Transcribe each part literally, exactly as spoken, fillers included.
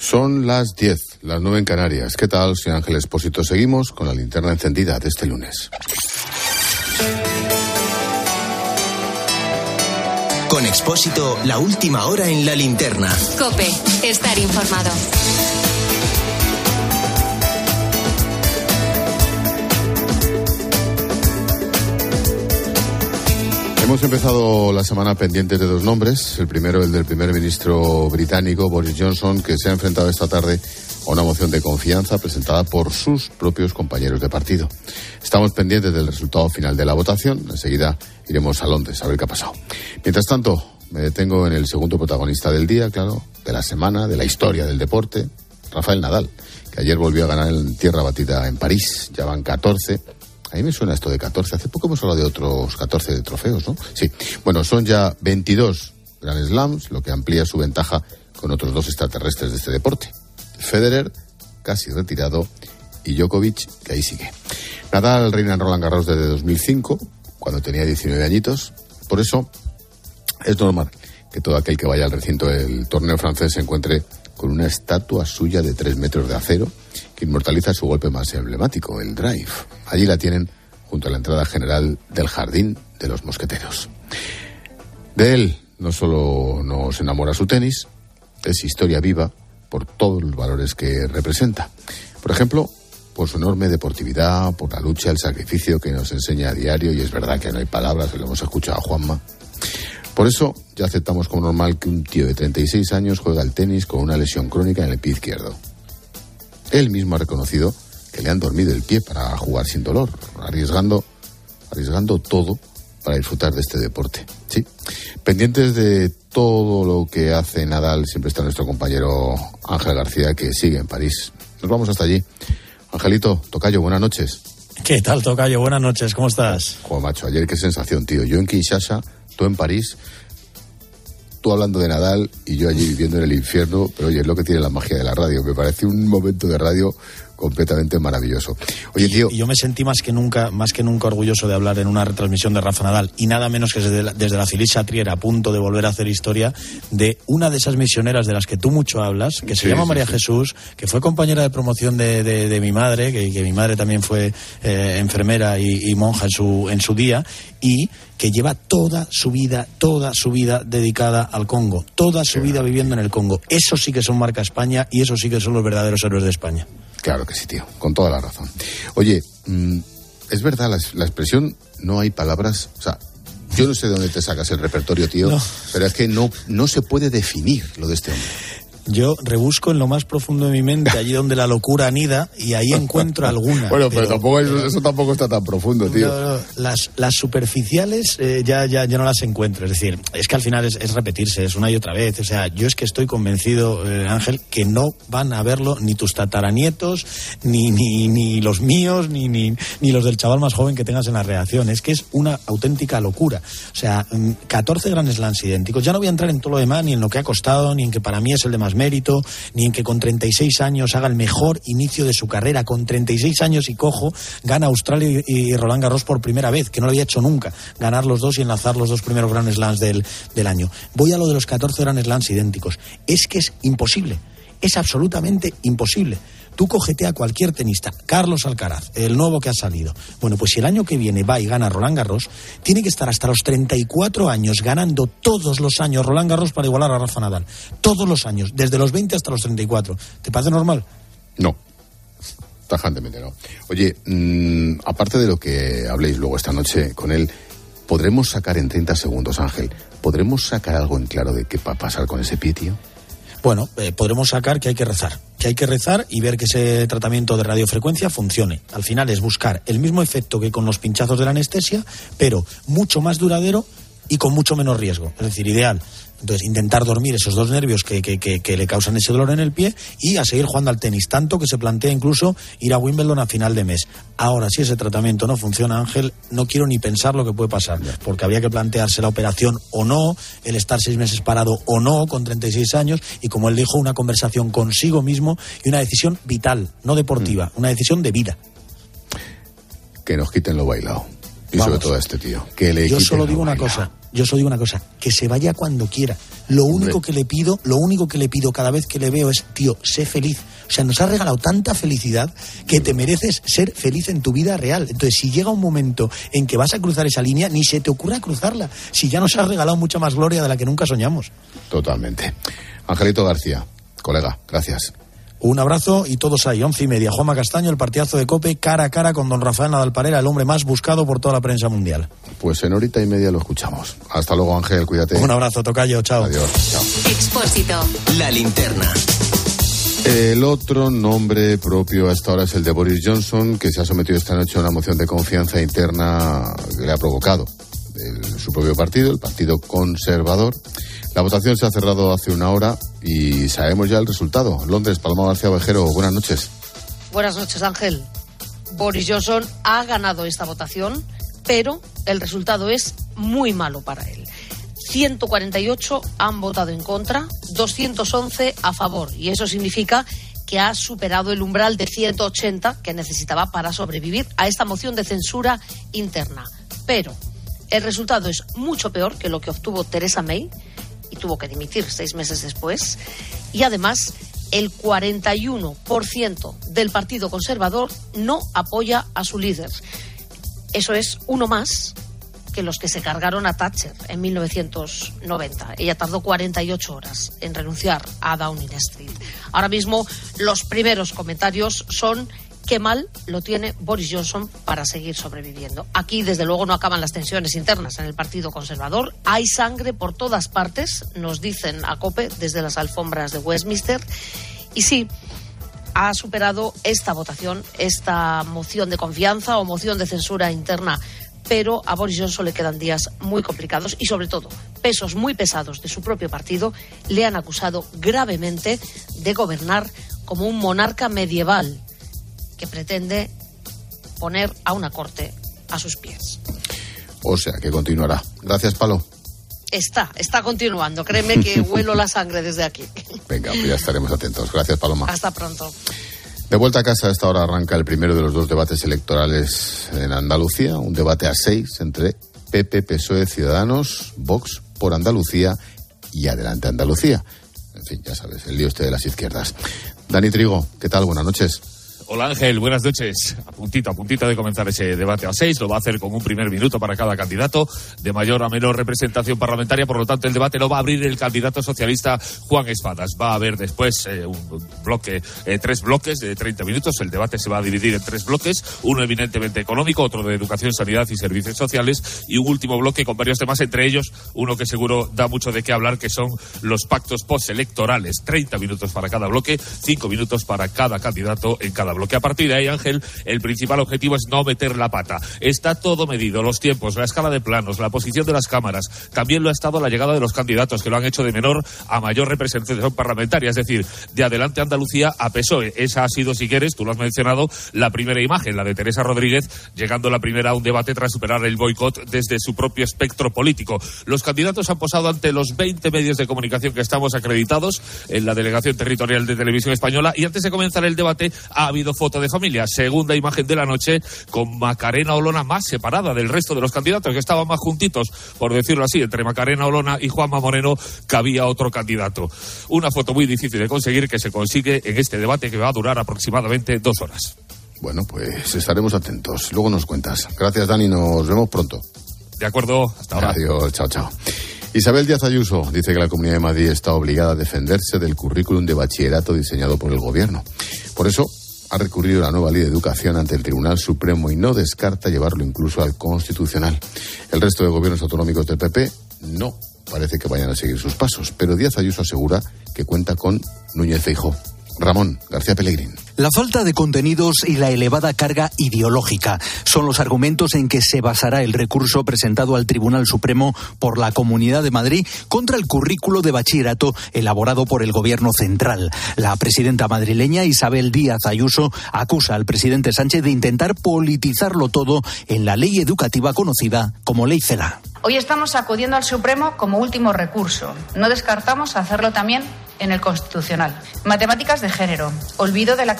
Son las diez, las nueve en Canarias. ¿Qué tal? Soy Ángel Expósito. Seguimos con la linterna encendida de este lunes. Con Expósito, la última hora en la linterna. COPE, estar informado. Hemos empezado la semana pendientes de dos nombres. El primero, el del primer ministro británico, Boris Johnson, que se ha enfrentado esta tarde a una moción de confianza presentada por sus propios compañeros de partido. Estamos pendientes del resultado final de la votación. Enseguida iremos a Londres a ver qué ha pasado. Mientras tanto, me detengo en el segundo protagonista del día, claro, de la semana, de la historia del deporte, Rafael Nadal, que ayer volvió a ganar en tierra batida en París. Ya van catorce. A mí me suena esto de catorce. Hace poco hemos hablado de otros catorce de trofeos, ¿no? Sí. Bueno, son ya veintidós Grand Slams, lo que amplía su ventaja con otros dos extraterrestres de este deporte. Federer, casi retirado, y Djokovic, que ahí sigue. Nadal reina en Roland Garros desde dos mil cinco, cuando tenía diecinueve añitos. Por eso es normal que todo aquel que vaya al recinto del torneo francés se encuentre con una estatua suya de tres metros de acero que inmortaliza su golpe más emblemático, el drive. Allí la tienen junto a la entrada general del Jardín de los Mosqueteros. De él no solo nos enamora su tenis, es historia viva por todos los valores que representa. Por ejemplo, por su enorme deportividad, por la lucha, el sacrificio que nos enseña a diario, y es verdad que no hay palabras, lo hemos escuchado a Juanma. Por eso ya aceptamos como normal que un tío de treinta y seis años juega al tenis con una lesión crónica en el pie izquierdo. Él mismo ha reconocido que le han dormido el pie para jugar sin dolor, arriesgando, arriesgando todo para disfrutar de este deporte. Sí. Pendientes de todo lo que hace Nadal, siempre está nuestro compañero Ángel García, que sigue en París. Nos vamos hasta allí. Angelito, tocayo, buenas noches. ¿Qué tal, tocayo? Buenas noches, ¿cómo estás? Joder, macho, ayer qué sensación, tío. Yo en Kinshasa, tú en París, tú hablando de Nadal y yo allí viviendo en el infierno, pero oye, es lo que tiene la magia de la radio. Me parece un momento de radio completamente maravilloso. Oye, tío. Y yo me sentí más que nunca, más que nunca orgulloso de hablar en una retransmisión de Rafa Nadal, y nada menos que desde la, desde la Feliz Satriera, a punto de volver a hacer historia, de una de esas misioneras de las que tú mucho hablas, que se sí, llama sí, María sí. Jesús, que fue compañera de promoción de, de, de mi madre, que, que mi madre también fue eh, enfermera y, y monja en su, en su día, y que lleva toda su vida, toda su vida dedicada al Congo, toda su vida viviendo en el Congo. Eso sí que son marca España, y eso sí que son los verdaderos héroes de España. Claro que sí, tío, con toda la razón. Oye, mmm, es verdad, la, la expresión no hay palabras, o sea, yo no sé de dónde te sacas el repertorio, tío, no. Pero es que no, no se puede definir lo de este hombre. Yo rebusco en lo más profundo de mi mente, allí donde la locura anida, y ahí encuentro alguna. Bueno, pero, pero tampoco eso, eso tampoco está tan profundo, tío. No, no, las, las superficiales eh, ya, ya, ya no las encuentro. Es decir, es que al final es, es repetirse, es una y otra vez. O sea, yo es que estoy convencido, eh, Ángel, que no van a verlo ni tus tataranietos, ni, ni, ni los míos, ni, ni, ni los del chaval más joven que tengas en la redacción. Es que es una auténtica locura. O sea, catorce Grand Slams idénticos. Ya no voy a entrar en todo lo demás, ni en lo que ha costado, ni en que para mí es el de más mérito, ni en que con treinta y seis años haga el mejor inicio de su carrera. Con treinta y seis años y cojo, gana Australia y Roland Garros por primera vez, que no lo había hecho nunca, ganar los dos y enlazar los dos primeros Grand Slams del, del año. Voy a lo de los catorce Grand Slams idénticos. Es que es imposible, es absolutamente imposible. Tú cógete a cualquier tenista, Carlos Alcaraz, el nuevo que ha salido. Bueno, pues si el año que viene va y gana Roland Garros, tiene que estar hasta los treinta y cuatro años ganando todos los años Roland Garros para igualar a Rafa Nadal. Todos los años, desde los veinte hasta los treinta y cuatro. ¿Te parece normal? No, tajantemente no. Oye, mmm, aparte de lo que habléis luego esta noche con él, ¿podremos sacar en treinta segundos, Ángel, ¿podremos sacar algo en claro de qué va a pasar con ese pie, tío? Bueno, eh, podremos sacar que hay que rezar, que hay que rezar y ver que ese tratamiento de radiofrecuencia funcione. Al final es buscar el mismo efecto que con los pinchazos de la anestesia, pero mucho más duradero y con mucho menos riesgo. Es decir, ideal. Entonces, intentar dormir esos dos nervios que, que, que, que le causan ese dolor en el pie y a seguir jugando al tenis. Tanto que se plantea incluso ir a Wimbledon a final de mes. Ahora, si ese tratamiento no funciona, Ángel, no quiero ni pensar lo que puede pasar. Porque habría que plantearse la operación o no, el estar seis meses parado o no, con treinta y seis años. Y como él dijo, una conversación consigo mismo y una decisión vital, no deportiva, mm. una decisión de vida. Que nos quiten lo bailado. Y Vamos. sobre todo a este tío, que le Yo solo digo una cosa, yo solo digo una cosa, que se vaya cuando quiera. Lo único Hombre. que le pido, lo único que le pido cada vez que le veo es, tío, sé feliz. O sea, nos has regalado tanta felicidad que te mereces ser feliz en tu vida real. Entonces, si llega un momento en que vas a cruzar esa línea, ni se te ocurra cruzarla. Si ya nos has regalado mucha más gloria de la que nunca soñamos. Totalmente. Angelito García, colega, gracias. Un abrazo y todos ahí, once y media. Juanma Castaño, el partidazo de COPE, cara a cara con don Rafael Nadal Parera, el hombre más buscado por toda la prensa mundial. Pues en horita y media lo escuchamos. Hasta luego, Ángel, cuídate. Un abrazo, tocayo, chao. Adiós, chao. Expósito. La linterna. El otro nombre propio hasta ahora es el de Boris Johnson, que se ha sometido esta noche a una moción de confianza interna que le ha provocado el, su propio partido, el Partido Conservador. La votación se ha cerrado hace una hora y sabemos ya el resultado. Londres, Paloma García Ovejero, buenas noches. Buenas noches, Ángel. Boris Johnson ha ganado esta votación, pero el resultado es muy malo para él. ciento cuarenta y ocho han votado en contra, doscientos once a favor, y eso significa que ha superado el umbral de ciento ochenta que necesitaba para sobrevivir a esta moción de censura interna. Pero el resultado es mucho peor que lo que obtuvo Theresa May, y tuvo que dimitir seis meses después, y además el cuarenta y uno por ciento del Partido Conservador no apoya a su líder. Eso es uno más que los que se cargaron a Thatcher en mil novecientos noventa. Ella tardó cuarenta y ocho horas en renunciar a Downing Street. Ahora mismo los primeros comentarios son qué mal lo tiene Boris Johnson para seguir sobreviviendo. Aquí, desde luego, no acaban las tensiones internas en el Partido Conservador. Hay sangre por todas partes, nos dicen a COPE desde las alfombras de Westminster. Y sí, ha superado esta votación, esta moción de confianza o moción de censura interna, pero a Boris Johnson le quedan días muy complicados y, sobre todo, pesos muy pesados de su propio partido le han acusado gravemente de gobernar como un monarca medieval que pretende poner a una corte a sus pies. O sea, que continuará. Gracias, Palo. Está, está continuando. Créeme que huelo la sangre desde aquí. Venga, pues ya estaremos atentos. Gracias, Paloma. Hasta pronto. De vuelta a casa, a esta hora arranca el primero de los dos debates electorales en Andalucía. Un debate a seis entre P P, P S O E, Ciudadanos, Vox por Andalucía y Adelante Andalucía. En fin, ya sabes, el lío este de las izquierdas. Dani Trigo, ¿qué tal? Buenas noches. Hola Ángel, buenas noches. A puntito, a puntito de comenzar ese debate a seis. Lo va a hacer con un primer minuto para cada candidato, de mayor a menor representación parlamentaria. Por lo tanto, el debate lo va a abrir el candidato socialista Juan Espadas. Va a haber después eh, un bloque, eh, tres bloques de treinta minutos. El debate se va a dividir en tres bloques. Uno eminentemente económico, otro de educación, sanidad y servicios sociales. Y un último bloque con varios temas, entre ellos uno que seguro da mucho de qué hablar, que son los pactos postelectorales. treinta minutos para cada bloque, cinco minutos para cada candidato en cada bloque. Bloque. A partir de ahí, Ángel, el principal objetivo es no meter la pata. Está todo medido, los tiempos, la escala de planos, la posición de las cámaras. También lo ha estado la llegada de los candidatos, que lo han hecho de menor a mayor representación parlamentaria, es decir, de Adelante Andalucía a P S O E. Esa ha sido, si quieres, tú lo has mencionado, la primera imagen, la de Teresa Rodríguez, llegando la primera a un debate tras superar el boicot desde su propio espectro político. Los candidatos han posado ante los veinte medios de comunicación que estamos acreditados en la Delegación Territorial de Televisión Española, y antes de comenzar el debate ha habido foto de familia, segunda imagen de la noche, con Macarena Olona más separada del resto de los candidatos, que estaban más juntitos, por decirlo así. Entre Macarena Olona y Juanma Moreno cabía otro candidato. Una foto muy difícil de conseguir, que se consigue en este debate que va a durar aproximadamente dos horas. Bueno, pues estaremos atentos. Luego nos cuentas. Gracias, Dani. Nos vemos pronto. De acuerdo. Hasta ahora. Adiós. Chao, chao. Isabel Díaz Ayuso dice que la Comunidad de Madrid está obligada a defenderse del currículum de bachillerato diseñado por el Gobierno. Por eso ha recurrido a la nueva Ley de Educación ante el Tribunal Supremo y no descarta llevarlo incluso al Constitucional. El resto de gobiernos autonómicos del P P no parece que vayan a seguir sus pasos, pero Díaz Ayuso asegura que cuenta con Núñez Feijóo. Ramón García Pellegrín. La falta de contenidos y la elevada carga ideológica son los argumentos en que se basará el recurso presentado al Tribunal Supremo por la Comunidad de Madrid contra el currículo de bachillerato elaborado por el Gobierno central. La presidenta madrileña Isabel Díaz Ayuso acusa al presidente Sánchez de intentar politizarlo todo en la ley educativa conocida como Ley Celaá. Hoy estamos acudiendo al Supremo como último recurso. No descartamos hacerlo también en el Constitucional. Matemáticas de género, olvido de la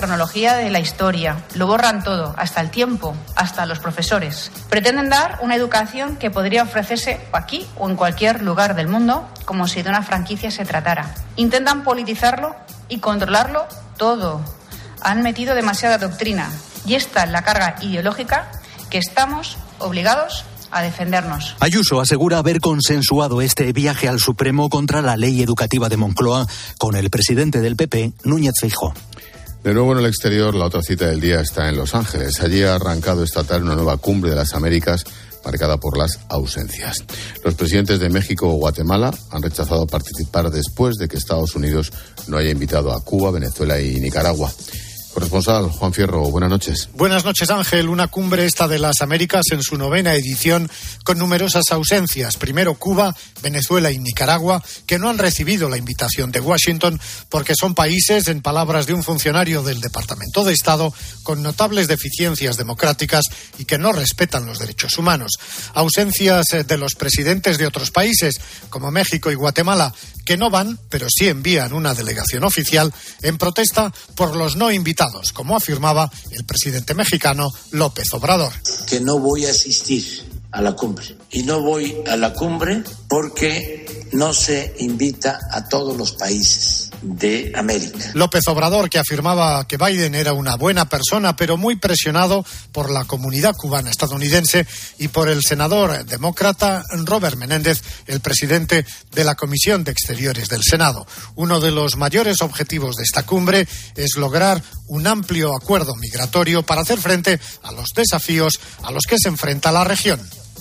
cronología de la historia. Lo borran todo, hasta el tiempo, hasta los profesores. Pretenden dar una educación que podría ofrecerse aquí o en cualquier lugar del mundo, como si de una franquicia se tratara. Intentan politizarlo y controlarlo todo. Han metido demasiada doctrina y esta es la carga ideológica que estamos obligados a defendernos. Ayuso asegura haber consensuado este viaje al Supremo contra la ley educativa de Moncloa con el presidente del P P, Núñez Feijóo. De nuevo en el exterior, la otra cita del día está en Los Ángeles. Allí ha arrancado esta tarde una nueva cumbre de las Américas marcada por las ausencias. Los presidentes de México o Guatemala han rechazado participar después de que Estados Unidos no haya invitado a Cuba, Venezuela y Nicaragua. Corresponsal Juan Fierro, buenas noches. Buenas noches, Ángel. Una cumbre esta de las Américas en su novena edición con numerosas ausencias. Primero Cuba, Venezuela y Nicaragua, que no han recibido la invitación de Washington porque son países, en palabras de un funcionario del Departamento de Estado, con notables deficiencias democráticas y que no respetan los derechos humanos. Ausencias de los presidentes de otros países, como México y Guatemala, que no van, pero sí envían una delegación oficial en protesta por los no invitados, como afirmaba el presidente mexicano López Obrador. Que no voy a asistir a la cumbre. Y no voy a la cumbre porque no se invita a todos los países de América. López Obrador, que afirmaba que Biden era una buena persona, pero muy presionado por la comunidad cubana estadounidense y por el senador demócrata Robert Menéndez, el presidente de la Comisión de Exteriores del Senado. Uno de los mayores objetivos de esta cumbre es lograr un amplio acuerdo migratorio para hacer frente a los desafíos a los que se enfrenta la región.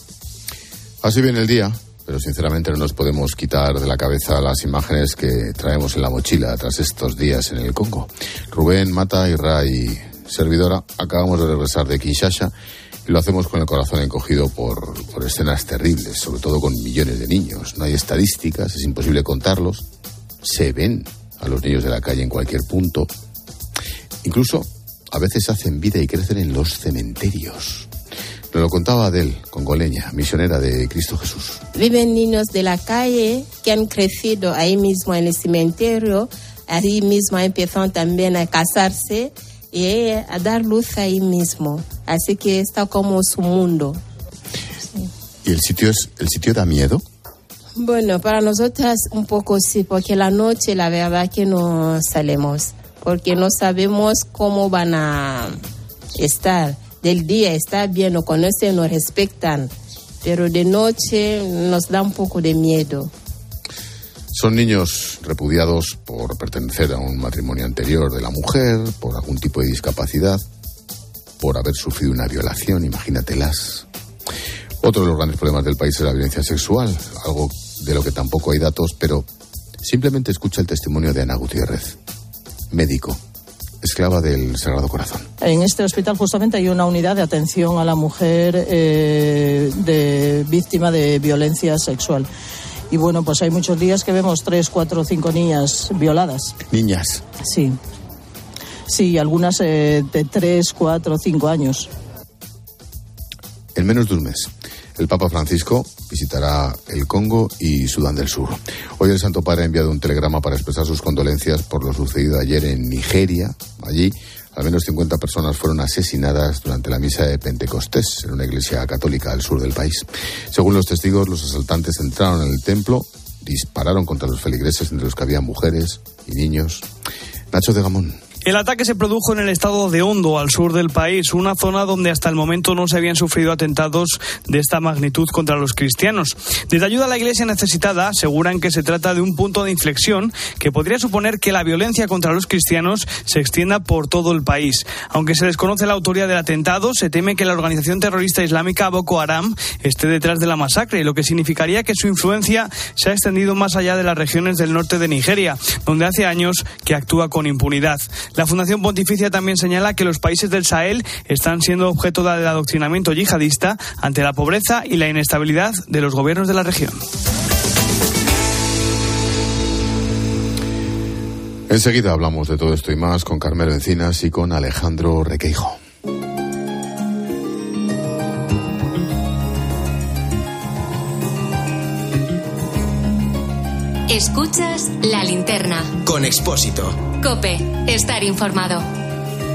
Así viene el día, pero sinceramente no nos podemos quitar de la cabeza las imágenes que traemos en la mochila tras estos días en el Congo. Rubén, Mata, Irra y servidora acabamos de regresar de Kinshasa y lo hacemos con el corazón encogido por, por escenas terribles, sobre todo con millones de niños. No hay estadísticas, es imposible contarlos. Se ven a los niños de la calle en cualquier punto. Incluso a veces hacen vida y crecen en los cementerios. Nos lo contaba Adel, congoleña, misionera de Cristo Jesús. Viven niños de la calle que han crecido ahí mismo en el cementerio, ahí mismo empiezan también a casarse y a dar luz ahí mismo. Así que está como su mundo. Sí. ¿Y el sitio es el sitio da miedo? Bueno, para nosotras un poco sí, porque la noche la verdad que no salimos, porque no sabemos cómo van a estar. Del día está bien, nos conocen, nos respetan, pero de noche nos da un poco de miedo. Son niños repudiados por pertenecer a un matrimonio anterior de la mujer, por algún tipo de discapacidad, por haber sufrido una violación, imagínatelas. Otro de los grandes problemas del país es la violencia sexual, algo de lo que tampoco hay datos, pero simplemente escucha el testimonio de Ana Gutiérrez, médico, esclava del Sagrado Corazón. En este hospital justamente hay una unidad de atención a la mujer eh, de víctima de violencia sexual. Y bueno, pues hay muchos días que vemos tres, cuatro, cinco niñas violadas. ¿Niñas? Sí. Sí, algunas eh, de tres, cuatro, cinco años. En menos de un mes, el Papa Francisco visitará el Congo y Sudán del Sur. Hoy el Santo Padre ha enviado un telegrama para expresar sus condolencias por lo sucedido ayer en Nigeria. Allí, al menos cincuenta personas fueron asesinadas durante la misa de Pentecostés en una iglesia católica al sur del país. Según los testigos, los asaltantes entraron en el templo, dispararon contra los feligreses, entre los que había mujeres y niños. Nacho de Gamón. El ataque se produjo en el estado de Ondo, al sur del país, una zona donde hasta el momento no se habían sufrido atentados de esta magnitud contra los cristianos. Desde Ayuda a la Iglesia Necesitada aseguran que se trata de un punto de inflexión que podría suponer que la violencia contra los cristianos se extienda por todo el país. Aunque se desconoce la autoría del atentado, se teme que la organización terrorista islámica Boko Haram esté detrás de la masacre, lo que significaría que su influencia se ha extendido más allá de las regiones del norte de Nigeria, donde hace años que actúa con impunidad. La Fundación Pontificia también señala que los países del Sahel están siendo objeto del adoctrinamiento yihadista ante la pobreza y la inestabilidad de los gobiernos de la región. Enseguida hablamos de todo esto y más con Carmelo Encinas y con Alejandro Requeijo. Escuchas La Linterna. Con Expósito. COPE. Estar informado.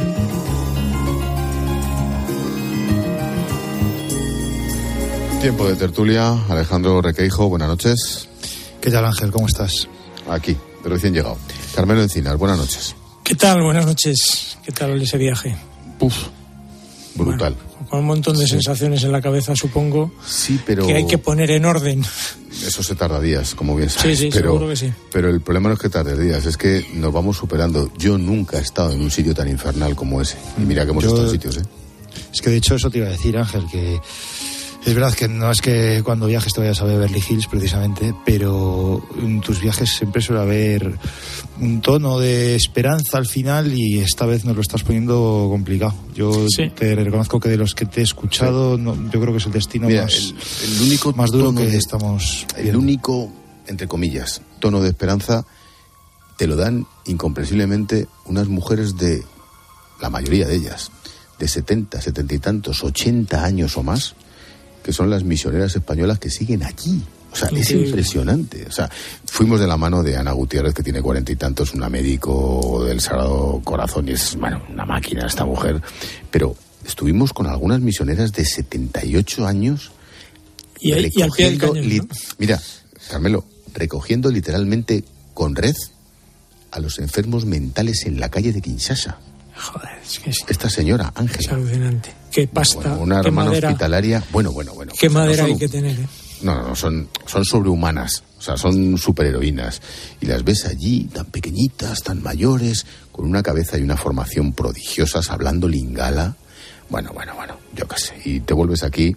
Tiempo de tertulia. Alejandro Requeijo, buenas noches. ¿Qué tal, Ángel? ¿Cómo estás? Aquí, de recién llegado. Carmelo Encinas, buenas noches. ¿Qué tal? Buenas noches. ¿Qué tal ese viaje? Puf, brutal. Bueno, con un montón de sí. sensaciones en la cabeza, supongo. Sí, pero... que hay que poner en orden. Eso se tarda días, como bien sabes. Sí, sí, pero, seguro que sí. Pero el problema no es que tarde días, es que nos vamos superando. Yo nunca he estado en un sitio tan infernal como ese. Y mira que hemos Yo... estado en sitios, ¿eh? Es que de hecho eso te iba a decir, Ángel, que... Es verdad que no es que cuando viajes te vayas a Beverly Hills precisamente, pero en tus viajes siempre suele haber un tono de esperanza al final y esta vez nos lo estás poniendo complicado. Yo sí. te reconozco que de los que te he escuchado, sí. no, yo creo que es el destino Mira, más, el, el único más duro que de, estamos El viendo. único, entre comillas, tono de esperanza te lo dan incomprensiblemente unas mujeres de, la mayoría de ellas, de setenta, setenta y tantos, ochenta años o más, que son las misioneras españolas que siguen aquí. O sea, es impresionante. O sea, fuimos de la mano de Ana Gutiérrez, que tiene cuarenta y tantos, una médico del Sagrado Corazón, y es, bueno, una máquina esta mujer. Pero estuvimos con algunas misioneras de setenta y ocho años. Y, el, y al pie del cañón, li- ¿no? Mira, Carmelo, recogiendo literalmente con red a los enfermos mentales en la calle de Kinshasa. Joder, es que es... Esta señora, Ángela. Es alucinante. Qué pasta, bueno, una qué hermana madera, hospitalaria. Bueno, bueno, bueno. Qué o sea, madera no son, hay que tener, ¿eh? No, no, no, son, son sobrehumanas. O sea, son superheroínas. Y las ves allí, tan pequeñitas, tan mayores, con una cabeza y una formación prodigiosas, hablando lingala. Bueno, bueno, bueno, yo qué sé. Y te vuelves aquí...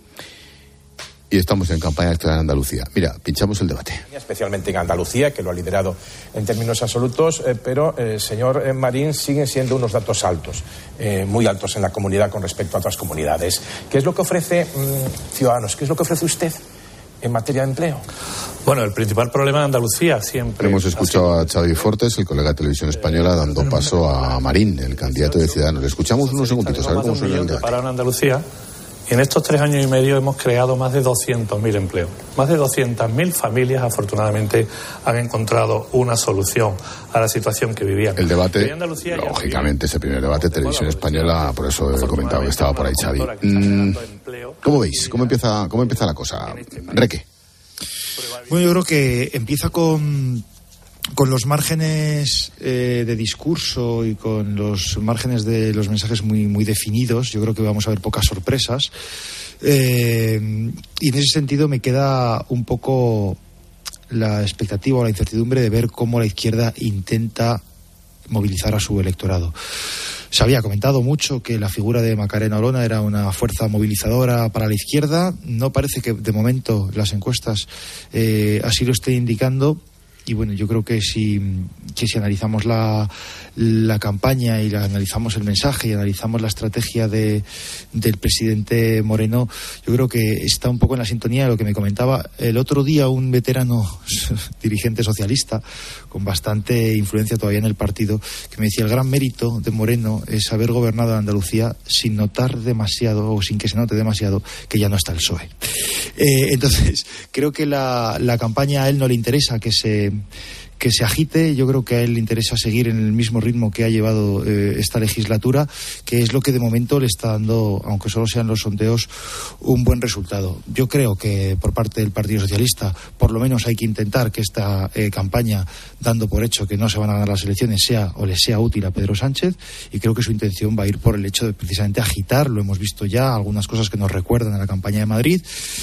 Y estamos en campaña electoral en Andalucía. Mira, pinchamos el debate. Especialmente en Andalucía, que lo ha liderado en términos absolutos, eh, pero, eh, señor eh, Marín, siguen siendo unos datos altos, eh, muy altos en la comunidad con respecto a otras comunidades. ¿Qué es lo que ofrece mmm, Ciudadanos? ¿Qué es lo que ofrece usted en materia de empleo? Bueno, el principal problema de Andalucía siempre... Hemos escuchado a Xavi Fortes, el colega de Televisión Española, dando paso a Marín, el candidato de Ciudadanos. Le escuchamos unos segunditos, a ver cómo suena el debate. Para Andalucía... Y en estos tres años y medio hemos creado más de doscientos mil empleos. Más de doscientas mil familias, afortunadamente, han encontrado una solución a la situación que vivían. El debate, lógicamente, ese primer debate, Televisión Española, por eso he comentado que estaba por ahí Xavi. Mm, ¿Cómo veis? ¿Cómo empieza, cómo empieza la cosa? Reque. Bueno, yo creo que empieza con... con los márgenes eh, de discurso y con los márgenes de los mensajes muy muy definidos. Yo creo que vamos a ver pocas sorpresas, eh, y en ese sentido me queda un poco la expectativa o la incertidumbre de ver cómo la izquierda intenta movilizar a su electorado. Se había comentado mucho que la figura de Macarena Olona era una fuerza movilizadora para la izquierda. No parece que de momento las encuestas eh, así lo estén indicando. Y bueno, yo creo que si, que si analizamos la, la campaña y la, analizamos el mensaje y analizamos la estrategia de, del presidente Moreno, yo creo que está un poco en la sintonía de lo que me comentaba el otro día un veterano dirigente socialista con bastante influencia todavía en el partido, que me decía: el gran mérito de Moreno es haber gobernado en Andalucía sin notar demasiado, o sin que se note demasiado, que ya no está el P S O E. Eh, entonces, creo que la, la campaña a él no le interesa que se que se agite. Yo creo que a él le interesa seguir en el mismo ritmo que ha llevado eh, esta legislatura, que es lo que de momento le está dando, aunque solo sean los sondeos, un buen resultado. Yo creo que por parte del Partido Socialista, por lo menos hay que intentar que esta eh, campaña, dando por hecho que no se van a ganar las elecciones, sea o le sea útil a Pedro Sánchez, y creo que su intención va a ir por el hecho de precisamente agitar, lo hemos visto ya, algunas cosas que nos recuerdan a la campaña de Madrid,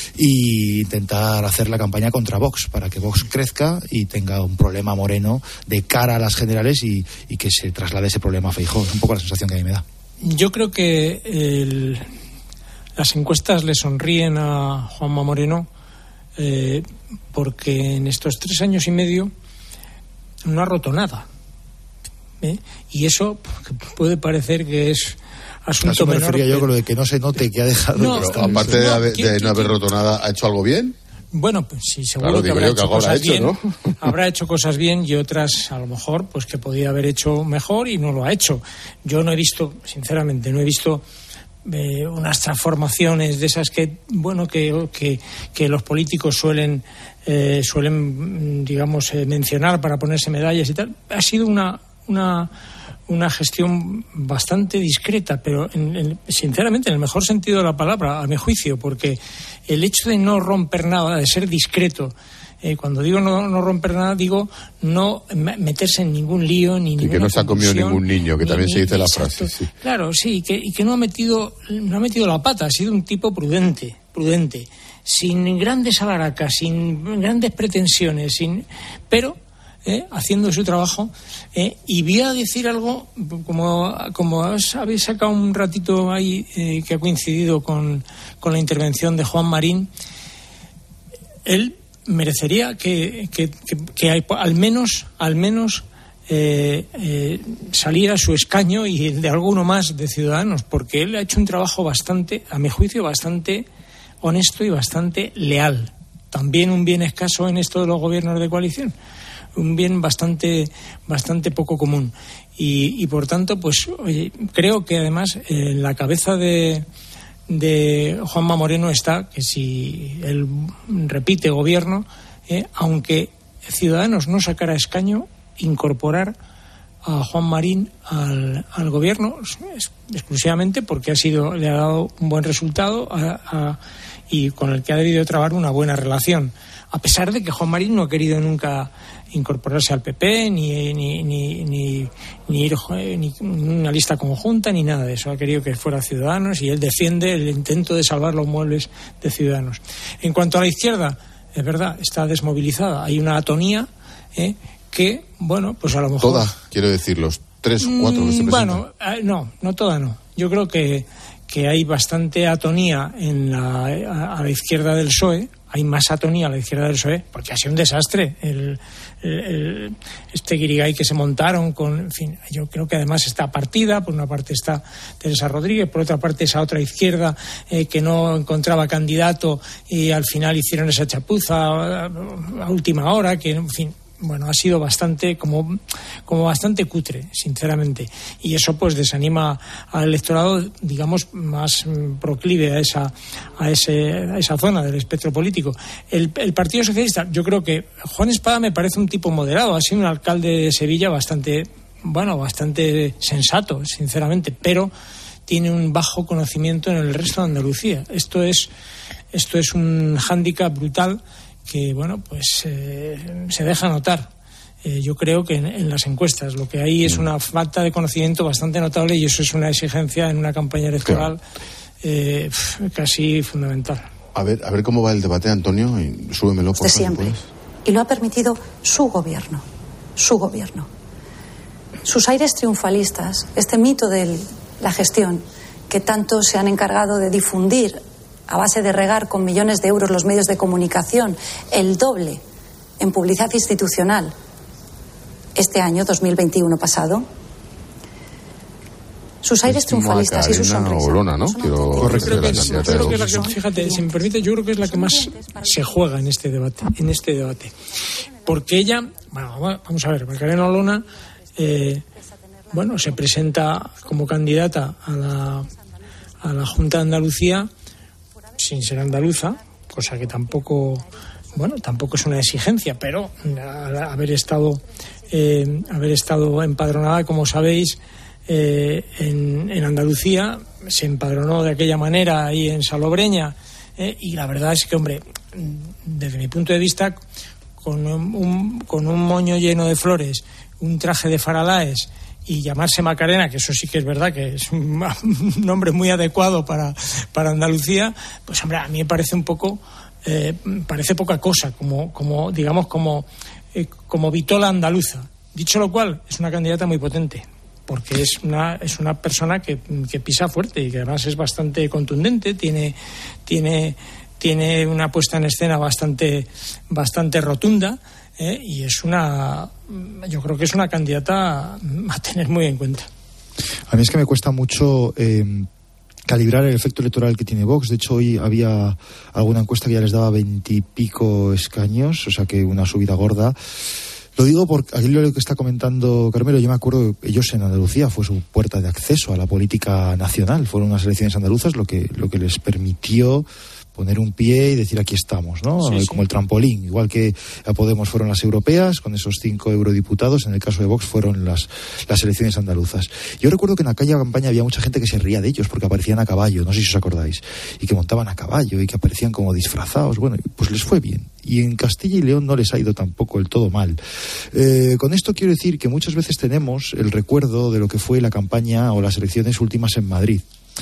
y intentar hacer la campaña contra Vox, para que Vox crezca y tenga un problema Moreno de cara a las generales y, y que se traslade ese problema a Feijóo. Es un poco la sensación que a mí me da. Yo creo que el, las encuestas le sonríen a Juanma Moreno eh, porque en estos tres años y medio no ha roto nada. ¿eh? Y eso puede parecer que es asunto Eso me menor. refería yo con lo de que no se note que ha dejado... No, de pero aparte de, haber, de no haber roto nada, ¿ha hecho algo bien? Bueno, pues sí, seguro claro, que habrá yo, hecho que cosas habrá hecho, bien, ¿no? habrá hecho cosas bien y otras a lo mejor pues que podía haber hecho mejor y no lo ha hecho. Yo no he visto, sinceramente, no he visto eh, unas transformaciones de esas que, bueno, que, que, que los políticos suelen, eh, suelen digamos, eh, mencionar para ponerse medallas y tal. Ha sido una una, una gestión bastante discreta, pero en, en, sinceramente en el mejor sentido de la palabra, a mi juicio, porque el hecho de no romper nada, de ser discreto, eh, cuando digo no, no romper nada, digo no meterse en ningún lío, ni ninguna Y que no se ha comido ningún niño, que ni, también ni, se dice la exacto. frase. Sí. Claro, sí, y que, y que no ha metido no ha metido la pata, ha sido un tipo prudente, prudente, sin grandes alaracas, sin grandes pretensiones, sin pero eh, haciendo su trabajo. Eh, y voy a decir algo, como, como habéis sacado un ratito ahí eh, que ha coincidido con, con la intervención de Juan Marín, él merecería que, que, que, que hay, al menos, al menos eh, eh, saliera a su escaño y de alguno más de Ciudadanos, porque él ha hecho un trabajo bastante, a mi juicio, bastante honesto y bastante leal. También un bien escaso en esto de los gobiernos de coalición, un bien bastante bastante poco común. Y, y por tanto, pues oye, creo que además en la cabeza de, de Juanma Moreno está que si él repite gobierno, eh, aunque Ciudadanos no sacara escaño, incorporar a Juan Marín al, al gobierno exclusivamente porque ha sido le ha dado un buen resultado a, a, y con el que ha debido trabar una buena relación, a pesar de que Juan Marín no ha querido nunca incorporarse al P P ni ni ni ni, ni ir ni una lista conjunta ni nada de eso. Ha querido que fuera Ciudadanos y él defiende el intento de salvar los muebles de Ciudadanos. En cuanto a la izquierda, es verdad, está desmovilizada, hay una atonía ¿eh? que, bueno, pues a lo mejor... Toda, quiero decir, los tres o cuatro que se presentan. Bueno, eh, no, no toda no. Yo creo que, que hay bastante atonía en la, a, a la izquierda del P S O E, hay más atonía a la izquierda del P S O E, porque ha sido un desastre el, el, el, este guirigay que se montaron con, en fin, yo creo que además está partida, por una parte está Teresa Rodríguez, por otra parte esa otra izquierda eh, que no encontraba candidato y al final hicieron esa chapuza a, a última hora, que en fin... Bueno, ha sido bastante, como, como bastante cutre, sinceramente. Y eso pues desanima al electorado, digamos, más proclive a esa, a ese, a esa zona del espectro político. El, el Partido Socialista, yo creo que Juan Espada me parece un tipo moderado, ha sido un alcalde de Sevilla bastante, bueno, bastante sensato, sinceramente, pero tiene un bajo conocimiento en el resto de Andalucía. Esto es, esto es un hándicap brutal que, bueno, pues eh, se deja notar. Eh, yo creo que en, en las encuestas lo que hay es una falta de conocimiento bastante notable y eso es una exigencia en una campaña electoral eh, casi fundamental. A ver, a ver cómo va el debate, Antonio, y súbemelo por de siempre. ¿Puedes? Y lo ha permitido su gobierno, su gobierno. Sus aires triunfalistas, este mito de la gestión que tanto se han encargado de difundir a base de regar con millones de euros los medios de comunicación, el doble en publicidad institucional este año, dos mil veintiuno pasado. Sus aires triunfalistas y su sonrisa. Olona, ¿no? Quiero Correcto. Creo que es, creo que es la que, fíjate, si me permite, yo creo que es la que más se juega en este debate, en este debate. Porque ella, bueno, vamos a ver, Macarena Olona, eh, bueno, se presenta como candidata a la, a la Junta de Andalucía sin ser andaluza, cosa que tampoco, bueno, tampoco es una exigencia, pero al haber estado, eh, haber estado empadronada, como sabéis, eh, en, en Andalucía, se empadronó de aquella manera ahí en Salobreña, eh, y la verdad es que, hombre, desde mi punto de vista, con un, con un moño lleno de flores, un traje de faralaes y llamarse Macarena, que eso sí que es verdad que es un nombre muy adecuado para, para Andalucía, pues hombre, a mí me parece un poco, eh, parece poca cosa, como, como digamos, como, eh, como vitola andaluza. Dicho lo cual, es una candidata muy potente, porque es una, es una persona que, que pisa fuerte y que además es bastante contundente, tiene, tiene, tiene una puesta en escena bastante, bastante rotunda. Eh, y es una, yo creo que es una candidata a tener muy en cuenta. A mí es que me cuesta mucho eh, calibrar el efecto electoral que tiene Vox. De hecho, hoy había alguna encuesta que ya les daba veintipico escaños, o sea que una subida gorda. Lo digo porque aquí lo que está comentando Carmelo, yo me acuerdo que ellos en Andalucía fue su puerta de acceso a la política nacional. Fueron unas elecciones andaluzas lo que, lo que les permitió poner un pie y decir aquí estamos, ¿no? Sí, como sí. el trampolín, igual que a Podemos fueron las europeas, con esos cinco eurodiputados, en el caso de Vox fueron las, las elecciones andaluzas. Yo recuerdo que en aquella campaña había mucha gente que se ría de ellos porque aparecían a caballo, no sé si os acordáis, y que montaban a caballo y que aparecían como disfrazados. Bueno, pues les fue bien. Y en Castilla y León no les ha ido tampoco el todo mal. Eh, con esto quiero decir que muchas veces tenemos el recuerdo de lo que fue la campaña o las elecciones últimas en Madrid.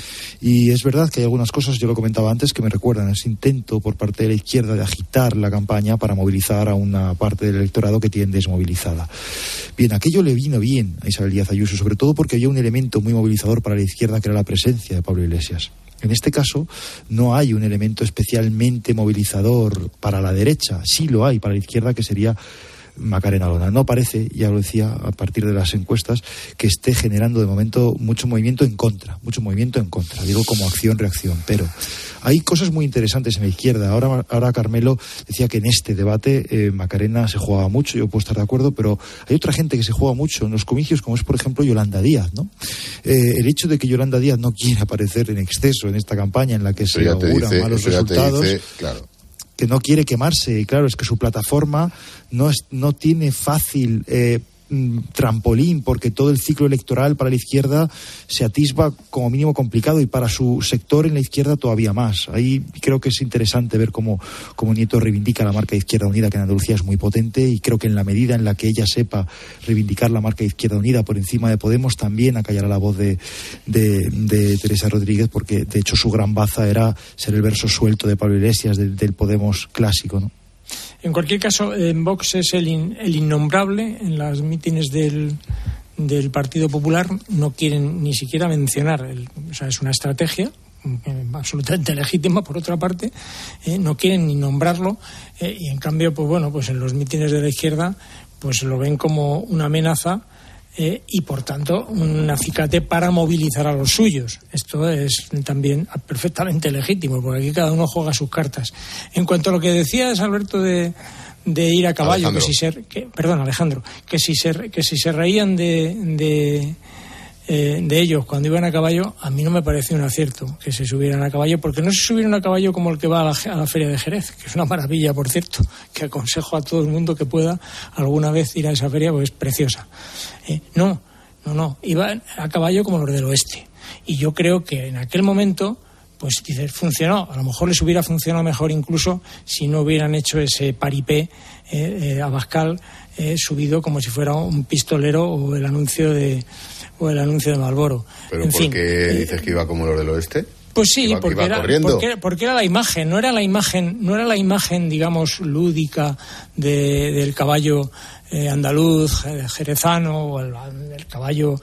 Y es verdad que hay algunas cosas, yo lo comentaba antes, que me recuerdan ese intento por parte de la izquierda de agitar la campaña para movilizar a una parte del electorado que tiene desmovilizada. Bien, aquello le vino bien a Isabel Díaz Ayuso, sobre todo porque había un elemento muy movilizador para la izquierda, que era la presencia de Pablo Iglesias. En este caso, no hay un elemento especialmente movilizador para la derecha, sí lo hay para la izquierda, que sería Macarena Olona. No parece, ya lo decía a partir de las encuestas, que esté generando de momento mucho movimiento en contra, mucho movimiento en contra, digo como acción-reacción, pero hay cosas muy interesantes en la izquierda. Ahora, ahora Carmelo decía que en este debate eh, Macarena se jugaba mucho, yo puedo estar de acuerdo, pero hay otra gente que se juega mucho en los comicios, como es por ejemplo Yolanda Díaz, ¿no? Eh, el hecho de que Yolanda Díaz no quiera aparecer en exceso en esta campaña en la que se auguran dice, malos resultados, dice, claro, que no quiere quemarse, y claro, es que su plataforma no, es, no tiene fácil eh, trampolín, porque todo el ciclo electoral para la izquierda se atisba como mínimo complicado, y para su sector en la izquierda todavía más. Ahí creo que es interesante ver cómo, cómo Nieto reivindica la marca de Izquierda Unida, que en Andalucía es muy potente, y creo que en la medida en la que ella sepa reivindicar la marca de Izquierda Unida por encima de Podemos, también acallará la voz de, de, de Teresa Rodríguez, porque de hecho su gran baza era ser el verso suelto de Pablo Iglesias, del, del Podemos clásico, ¿no? En cualquier caso, en Vox es el, in, el innombrable. En las mítines del, del Partido Popular no quieren ni siquiera mencionar, el, o sea, es una estrategia eh, absolutamente legítima, por otra parte, eh, no quieren ni nombrarlo, eh, y en cambio, pues bueno, pues en los mítines de la izquierda pues lo ven como una amenaza, eh, y por tanto un acicate para movilizar a los suyos. Esto es también perfectamente legítimo, porque aquí cada uno juega sus cartas. En cuanto a lo que decías, Alberto, de, de ir a caballo, que si se, que, perdón, Alejandro, que si se, que si se reían de, de, eh, de ellos cuando iban a caballo, a mí no me parece un acierto que se subieran a caballo, porque no se subieron a caballo como el que va a la, a la Feria de Jerez, que es una maravilla, por cierto, que aconsejo a todo el mundo que pueda alguna vez ir a esa feria, porque es preciosa. Eh, no, no, no, iban a caballo como los del oeste. Y yo creo que en aquel momento, pues dices, funcionó. A lo mejor les hubiera funcionado mejor incluso si no hubieran hecho ese paripé eh, eh, Abascal eh, subido como si fuera un pistolero o el anuncio de o el anuncio de Marlboro. ¿Pero en por fin, qué eh, dices que iba como los del oeste? Pues sí, iba, porque, iba era, porque, porque era la imagen, no era la imagen, no era la imagen, digamos, lúdica de, del caballo eh, andaluz, jerezano, o el, el caballo,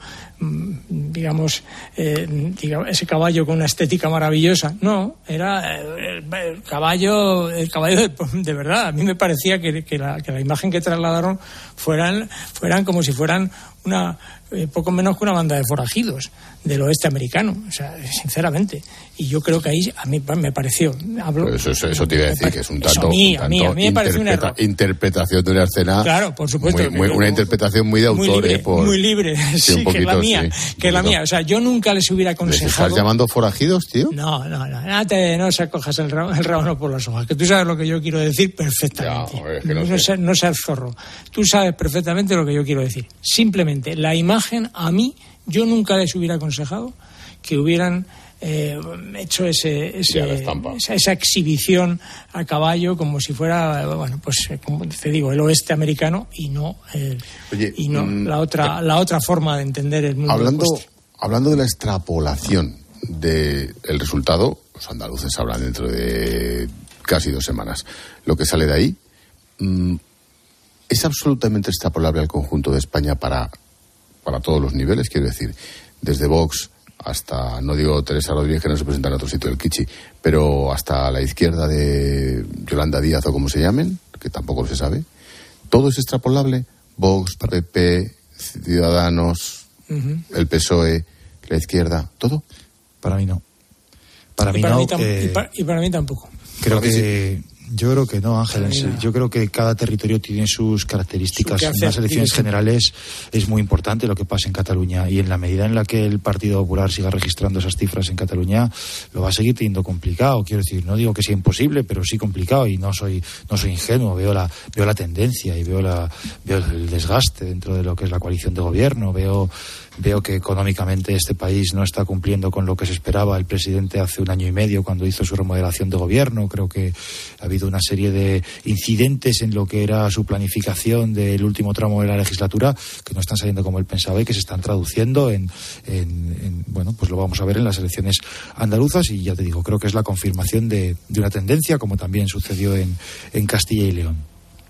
digamos, eh, digamos, ese caballo con una estética maravillosa. No, era el, el caballo, el caballo de, de verdad. A mí me parecía que, que, la, que la imagen que trasladaron fueran, fueran como si fueran una eh, poco menos que una banda de forajidos del oeste americano, o sea, sinceramente. Y yo creo que ahí a mí me pareció. Hablo, eso, eso, eso te iba a decir, que es un tanto, a mí, un tanto a mí, a mí me parece un error. Interpretación de una escena. Claro, por supuesto. Muy, muy, una interpretación muy de autor, muy libre, eh, por, muy libre, sí, sí, un poquito, que es la mía, sí, que es la mía. O sea, yo nunca les hubiera aconsejado. ¿Les estás llamando forajidos, tío? No, no, no, no, te, no se cojas el, el rábano por las hojas, que tú sabes lo que yo quiero decir perfectamente. Ya, es que no, no, sé. no seas zorro. Tú sabes perfectamente lo que yo quiero decir. Simplemente, la imagen, a mí, yo nunca les hubiera aconsejado que hubieran eh, hecho ese, ese esa, esa exhibición a caballo como si fuera, bueno, pues como te digo, el oeste americano y no, el, Oye, y no mmm, la otra la otra forma de entender el mundo. Hablando, hablando de la extrapolación del resultado, los andaluces sabrán dentro de casi dos semanas lo que sale de ahí. Mmm, ¿Es absolutamente extrapolable al conjunto de España para, para todos los niveles? Quiero decir, desde Vox hasta, no digo Teresa Rodríguez, que no se presenta en otro sitio del Kichi, pero hasta la izquierda de Yolanda Díaz o como se llamen, que tampoco se sabe. ¿Todo es extrapolable? Vox, P P, Ciudadanos, uh-huh. el P S O E, la izquierda, ¿todo? Para mí no. Para y mí para no. Mí tam- eh, y, para, y para mí tampoco. Creo que... Yo creo que no, Ángel. Yo creo que cada territorio tiene sus características. En las elecciones generales es muy importante lo que pasa en Cataluña, y en la medida en la que el Partido Popular siga registrando esas cifras en Cataluña, lo va a seguir teniendo complicado. Quiero decir, no digo que sea imposible, pero sí complicado, y no soy no soy ingenuo. Veo la veo la tendencia y veo la veo el desgaste dentro de lo que es la coalición de gobierno. Veo Veo que económicamente este país no está cumpliendo con lo que se esperaba el presidente hace un año y medio cuando hizo su remodelación de gobierno. Creo que ha habido una serie de incidentes en lo que era su planificación del último tramo de la legislatura que no están saliendo como él pensaba y que se están traduciendo en, en, en bueno, pues lo vamos a ver en las elecciones andaluzas, y ya te digo, creo que es la confirmación de, de una tendencia, como también sucedió en, en Castilla y León.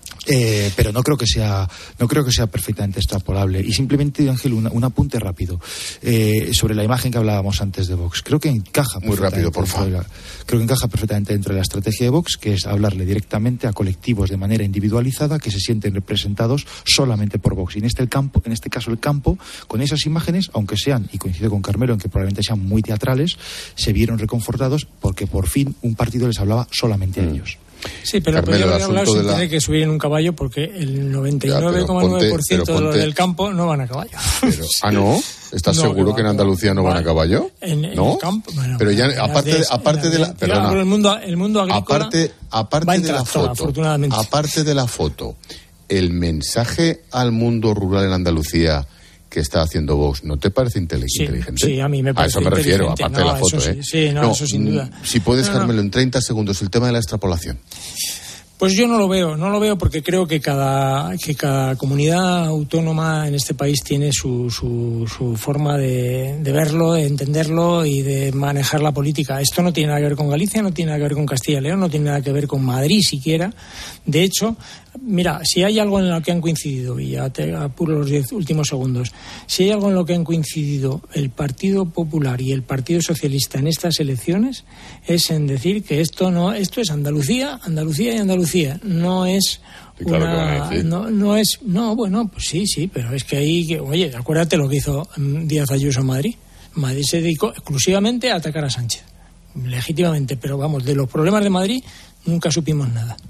Eh, pero no creo que sea no creo que sea perfectamente extrapolable. Y simplemente, Ángel, una, un apunte rápido eh, sobre la imagen que hablábamos antes de Vox. Creo que encaja muy rápido, por favor. La, creo que encaja perfectamente dentro de la estrategia de Vox, que es hablarle directamente a colectivos de manera individualizada que se sienten representados solamente por Vox. Y en este el campo, en este caso el campo, con esas imágenes, aunque sean, y coincido con Carmelo en que probablemente sean muy teatrales, se vieron reconfortados porque por fin un partido les hablaba solamente mm. a ellos. Sí, pero podría haber hablado sin la... tener que subir en un caballo, porque el noventa y nueve coma nueve por ciento de los del campo no van a caballo. Pero, ¿ah, no? ¿Estás no, seguro que, que en Andalucía no van a caballo? En, en ¿No? el campo. Bueno, pero ya, aparte de, aparte de la... Perdona. El mundo, el mundo agrícola aparte, aparte va a de la foto, toda, afortunadamente. Aparte de la foto, el mensaje al mundo rural en Andalucía que está haciendo Vox, ¿no te parece inteligente? Sí, sí, a mí me parece. A eso me refiero, aparte no, de la foto, sí, ¿eh? Sí, no, no, eso sin duda. Si puedes, no, no. Carmelo, en treinta segundos, el tema de la extrapolación. Pues yo no lo veo, no lo veo porque creo que cada que cada comunidad autónoma en este país tiene su su, su forma de, de verlo, de entenderlo y de manejar la política. Esto no tiene nada que ver con Galicia, no tiene nada que ver con Castilla y León, no tiene nada que ver con Madrid siquiera. De hecho, mira, si hay algo en lo que han coincidido, y ya te apuro los diez últimos segundos, si hay algo en lo que han coincidido el Partido Popular y el Partido Socialista en estas elecciones, es en decir que esto no, esto es Andalucía, Andalucía y Andalucía. No es claro una, no, no es, no, bueno, pues sí, sí, pero es que ahí, oye, acuérdate lo que hizo Díaz Ayuso en Madrid. Madrid se dedicó exclusivamente a atacar a Sánchez, legítimamente, pero vamos, de los problemas de Madrid nunca supimos nada.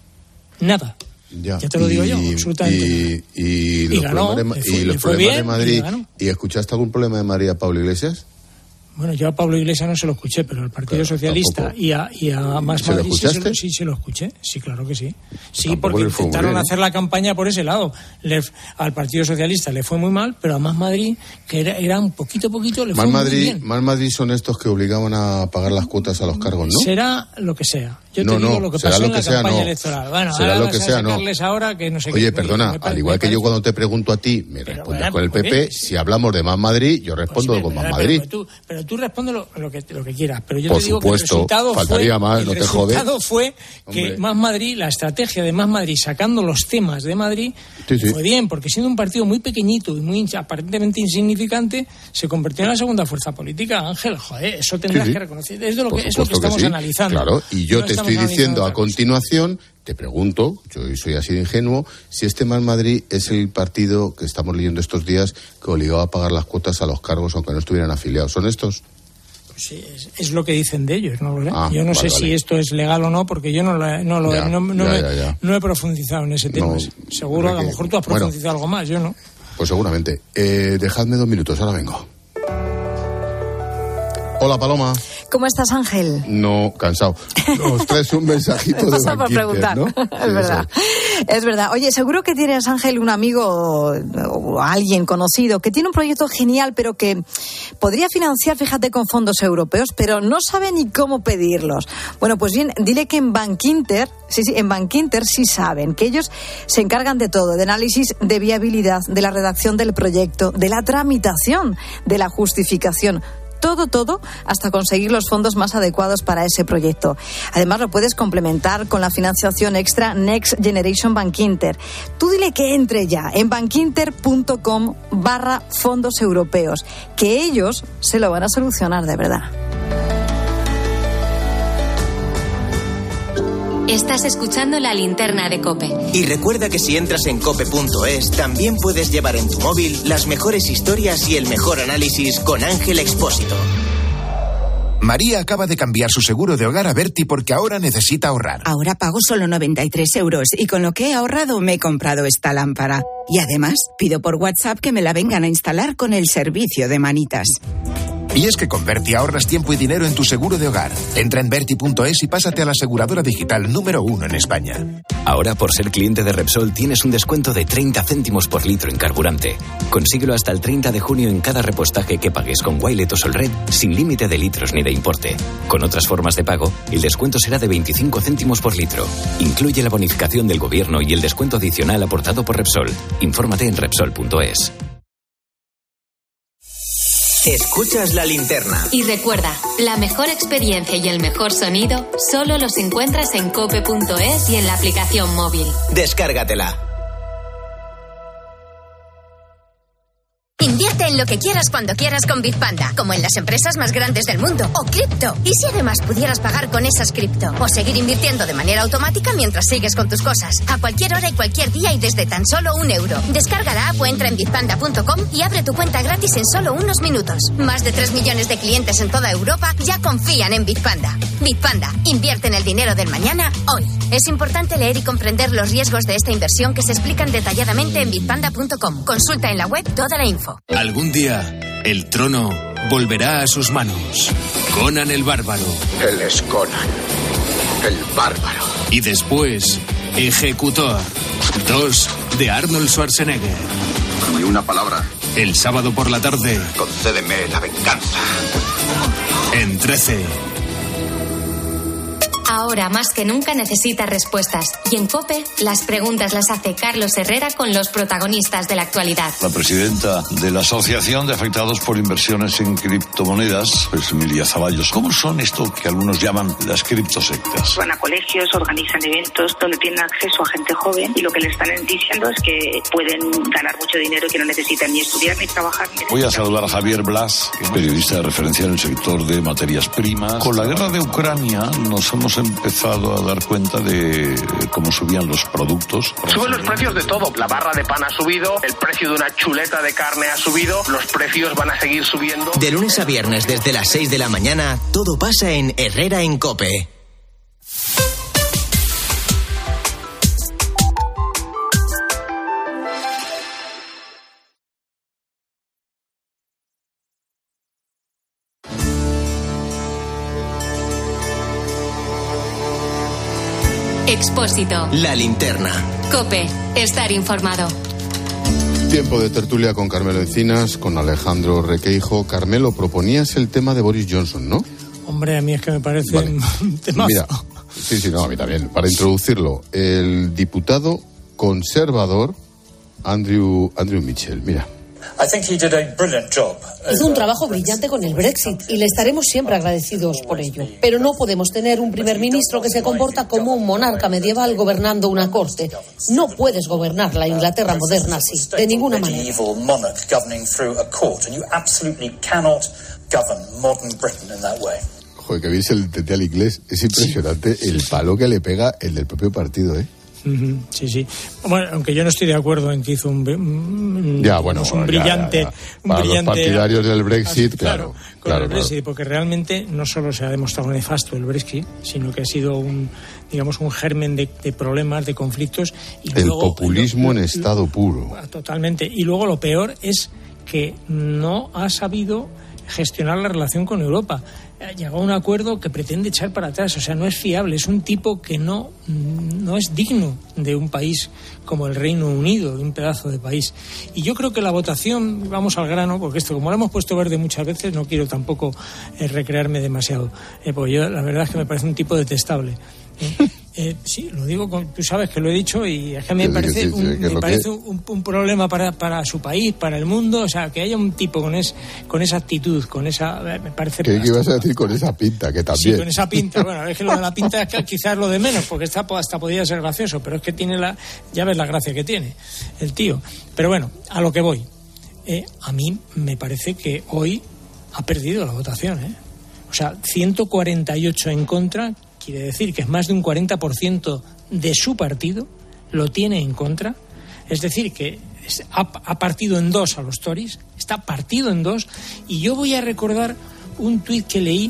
Nada. Ya, ya te lo y, digo yo, absolutamente. Y, y, y los y ganó, problemas, de, fue, y los fue problemas bien, de Madrid. Y, ¿Y escuchaste algún problema de Madrid a Pablo Iglesias? Bueno, yo a Pablo Iglesias no se lo escuché, pero al Partido claro, Socialista y a, y a Más ¿Se Madrid lo escuchaste? sí, se lo, sí se lo escuché. Sí, claro que sí. Sí, tampoco porque intentaron bien, ¿eh? hacer la campaña por ese lado. Le, al Partido Socialista le fue muy mal, pero a Más Madrid, que era, era un poquito a poquito, le Más fue Madrid, muy bien. Más Madrid son estos que obligaban a pagar las cuotas a los cargos, ¿no? Será lo que sea. Yo no, te digo no, lo que será pasó lo en que la sea, campaña no. electoral. Bueno, será ahora lo que vas sea, a no. Ahora que no sé Oye, qué. perdona, me, me, al igual me que yo cuando te pregunto a ti, me pero, respondes bueno, con el pues, P P, bien. si hablamos de Más Madrid, yo respondo pues, con Más pero, Madrid. Pero, pero, tú, pero tú respondes lo, lo, que, lo que quieras, pero yo Por te digo supuesto, que el resultado faltaría fue, más, el no te jodes. resultado fue que Hombre. Más Madrid, la estrategia de Más Madrid sacando los temas de Madrid, sí, sí. fue bien, porque siendo un partido muy pequeñito y muy aparentemente insignificante, se convirtió en la segunda fuerza política. Ángel, joder, eso tendrás sí, sí. que reconocer. Es, de lo Por que, es lo que supuesto estamos que sí. analizando. Claro, y yo no te estamos estoy diciendo a otra cosa. continuación, te pregunto, yo soy así de ingenuo, si este Más Madrid es el partido que estamos leyendo estos días que obligaba a pagar las cuotas a los cargos aunque no estuvieran afiliados. ¿Son estos? Sí, es, es lo que dicen de ellos, no lo sé. Ah, yo no vale, sé vale. si esto es legal o no, porque yo no lo, no lo Ya, no, no, ya, me, ya, ya. no he profundizado en ese tema. No, Seguro, a lo que- mejor tú has bueno. profundizado algo más, yo no. Pues seguramente. Eh, dejadme dos minutos, ahora vengo. Hola, Paloma. ¿Cómo estás, Ángel? No, cansado. Nos traes un mensajito de Pasa por Bankinter, preguntar. ¿no? Es Sí, verdad. eso Es verdad. Oye, seguro que tienes, Ángel, un amigo o alguien conocido que tiene un proyecto genial, pero que podría financiar, fíjate, con fondos europeos, pero no sabe ni cómo pedirlos. Bueno, pues bien, dile que en Bankinter, sí, sí, en Bankinter sí saben, que ellos se encargan de todo, de análisis de viabilidad, de la redacción del proyecto, de la tramitación, de la justificación. Todo, todo, hasta conseguir los fondos más adecuados para ese proyecto. Además, lo puedes complementar con la financiación extra Next Generation Bankinter. Tú dile que entre ya en bankinter.com barra fondos europeos, que ellos se lo van a solucionar de verdad. Estás escuchando La Linterna de COPE. Y recuerda que si entras en cope punto es, también puedes llevar en tu móvil las mejores historias y el mejor análisis con Ángel Expósito. María acaba de cambiar su seguro de hogar a Berti porque ahora necesita ahorrar. Ahora pago solo noventa y tres euros y con lo que he ahorrado me he comprado esta lámpara. Y además, pido por WhatsApp que me la vengan a instalar con el servicio de manitas. Y es que con Berti ahorras tiempo y dinero en tu seguro de hogar. Entra en berti punto es y pásate a la aseguradora digital número uno en España. Ahora, por ser cliente de Repsol, tienes un descuento de treinta céntimos por litro en carburante. Consíguelo hasta el treinta de junio en cada repostaje que pagues con Wilet o Solred, sin límite de litros ni de importe. Con otras formas de pago, el descuento será de veinticinco céntimos por litro. Incluye la bonificación del gobierno y el descuento adicional aportado por Repsol. Infórmate en repsol punto es. Escuchas la linterna. Y recuerda, la mejor experiencia y el mejor sonido solo los encuentras en cope punto es y en la aplicación móvil. Descárgatela. Invierte en lo que quieras cuando quieras con Bitpanda, como en las empresas más grandes del mundo, o cripto. ¿Y si además pudieras pagar con esas cripto? O seguir invirtiendo de manera automática mientras sigues con tus cosas, a cualquier hora y cualquier día y desde tan solo un euro. Descarga la app o entra en bitpanda punto com y abre tu cuenta gratis en solo unos minutos. Más de tres millones de clientes en toda Europa ya confían en Bitpanda. Bitpanda, invierte en el dinero del mañana hoy. Es importante leer y comprender los riesgos de esta inversión que se explican detalladamente en bitpanda punto com. Consulta en la web toda la info. Algún día, el trono volverá a sus manos. Conan el Bárbaro. Él es Conan, el Bárbaro. Y después, Ejecutor. Dos de Arnold Schwarzenegger. Ni una palabra. El sábado por la tarde. Concédeme la venganza. En trece. Ahora más que nunca necesita respuestas. Y en COPE, las preguntas las hace Carlos Herrera con los protagonistas de la actualidad. La presidenta de la Asociación de Afectados por Inversiones en Criptomonedas, es Emilia Zaballos. ¿Cómo son esto que algunos llaman las criptosectas? Van a colegios, organizan eventos donde tienen acceso a gente joven y lo que les están diciendo es que pueden ganar mucho dinero y que no necesitan ni estudiar ni trabajar. Ni Voy a saludar a Javier Blas, que es periodista de referencia en el sector de materias primas. Con la guerra de Ucrania nos hemos empezado a dar cuenta de cómo subían los productos. Suben los precios de todo. La barra de pan ha subido, el precio de una chuleta de carne ha subido, los precios van a seguir subiendo. De lunes a viernes desde las seis de la mañana, todo pasa en Herrera en COPE. Expósito. La linterna. COPE. Estar informado. Tiempo de tertulia con Carmelo Encinas, con Alejandro Requeijo. Carmelo, proponías el tema de Boris Johnson, ¿no? Hombre, a mí es que me parece Vale. un temazo. Mira, sí, sí, no, a mí también. Para introducirlo, el diputado conservador Andrew, Andrew Mitchell, mira. Hizo un trabajo brillante con el Brexit y le estaremos siempre agradecidos por ello. Pero no podemos tener un primer ministro que se comporta como un monarca medieval gobernando una corte. No puedes gobernar la Inglaterra moderna así, de ninguna manera. Joder, que veis el tete al inglés. Es impresionante el palo que le pega el del propio partido, ¿eh? Sí, sí. Bueno, aunque yo no estoy de acuerdo en que hizo un, un, ya, bueno, un brillante... Ya, ya. Un Para brillante, los partidarios del Brexit, claro. Claro, con claro, el Brexit, claro. porque realmente no solo se ha demostrado nefasto el Brexit, sino que ha sido un, digamos, un germen de, de problemas, de conflictos. Y el luego, populismo lo, en estado puro. Totalmente. Y luego lo peor es que no ha sabido gestionar la relación con Europa. Llegó a un acuerdo que pretende echar para atrás, o sea, no es fiable, es un tipo que no, no es digno de un país como el Reino Unido, de un pedazo de país. Y yo creo que la votación, vamos al grano, porque esto, como lo hemos puesto verde muchas veces, no quiero tampoco eh, recrearme demasiado, eh, porque yo la verdad es que me parece un tipo detestable. ¿eh? Eh, sí, lo digo, con, tú sabes que lo he dicho y es que a mí me parece, sí, sí, sí, un, me parece que... un, un problema para, para su país, para el mundo, o sea, que haya un tipo con, es, con esa actitud, con esa... me parece... ¿Qué ibas a decir con esa pinta? Que también... Sí, con esa pinta, bueno, es que lo de la pinta es quizás lo de menos, porque está, hasta podría ser gracioso, pero es que tiene la... ya ves la gracia que tiene el tío. Pero bueno, a lo que voy. Eh, a mí me parece que hoy ha perdido la votación, ¿eh? O sea, ciento cuarenta y ocho en contra, quiere decir que es más de un cuarenta por ciento de su partido lo tiene en contra, es decir, que ha, ha partido en dos a los Tories, está partido en dos, y yo voy a recordar un tuit que leí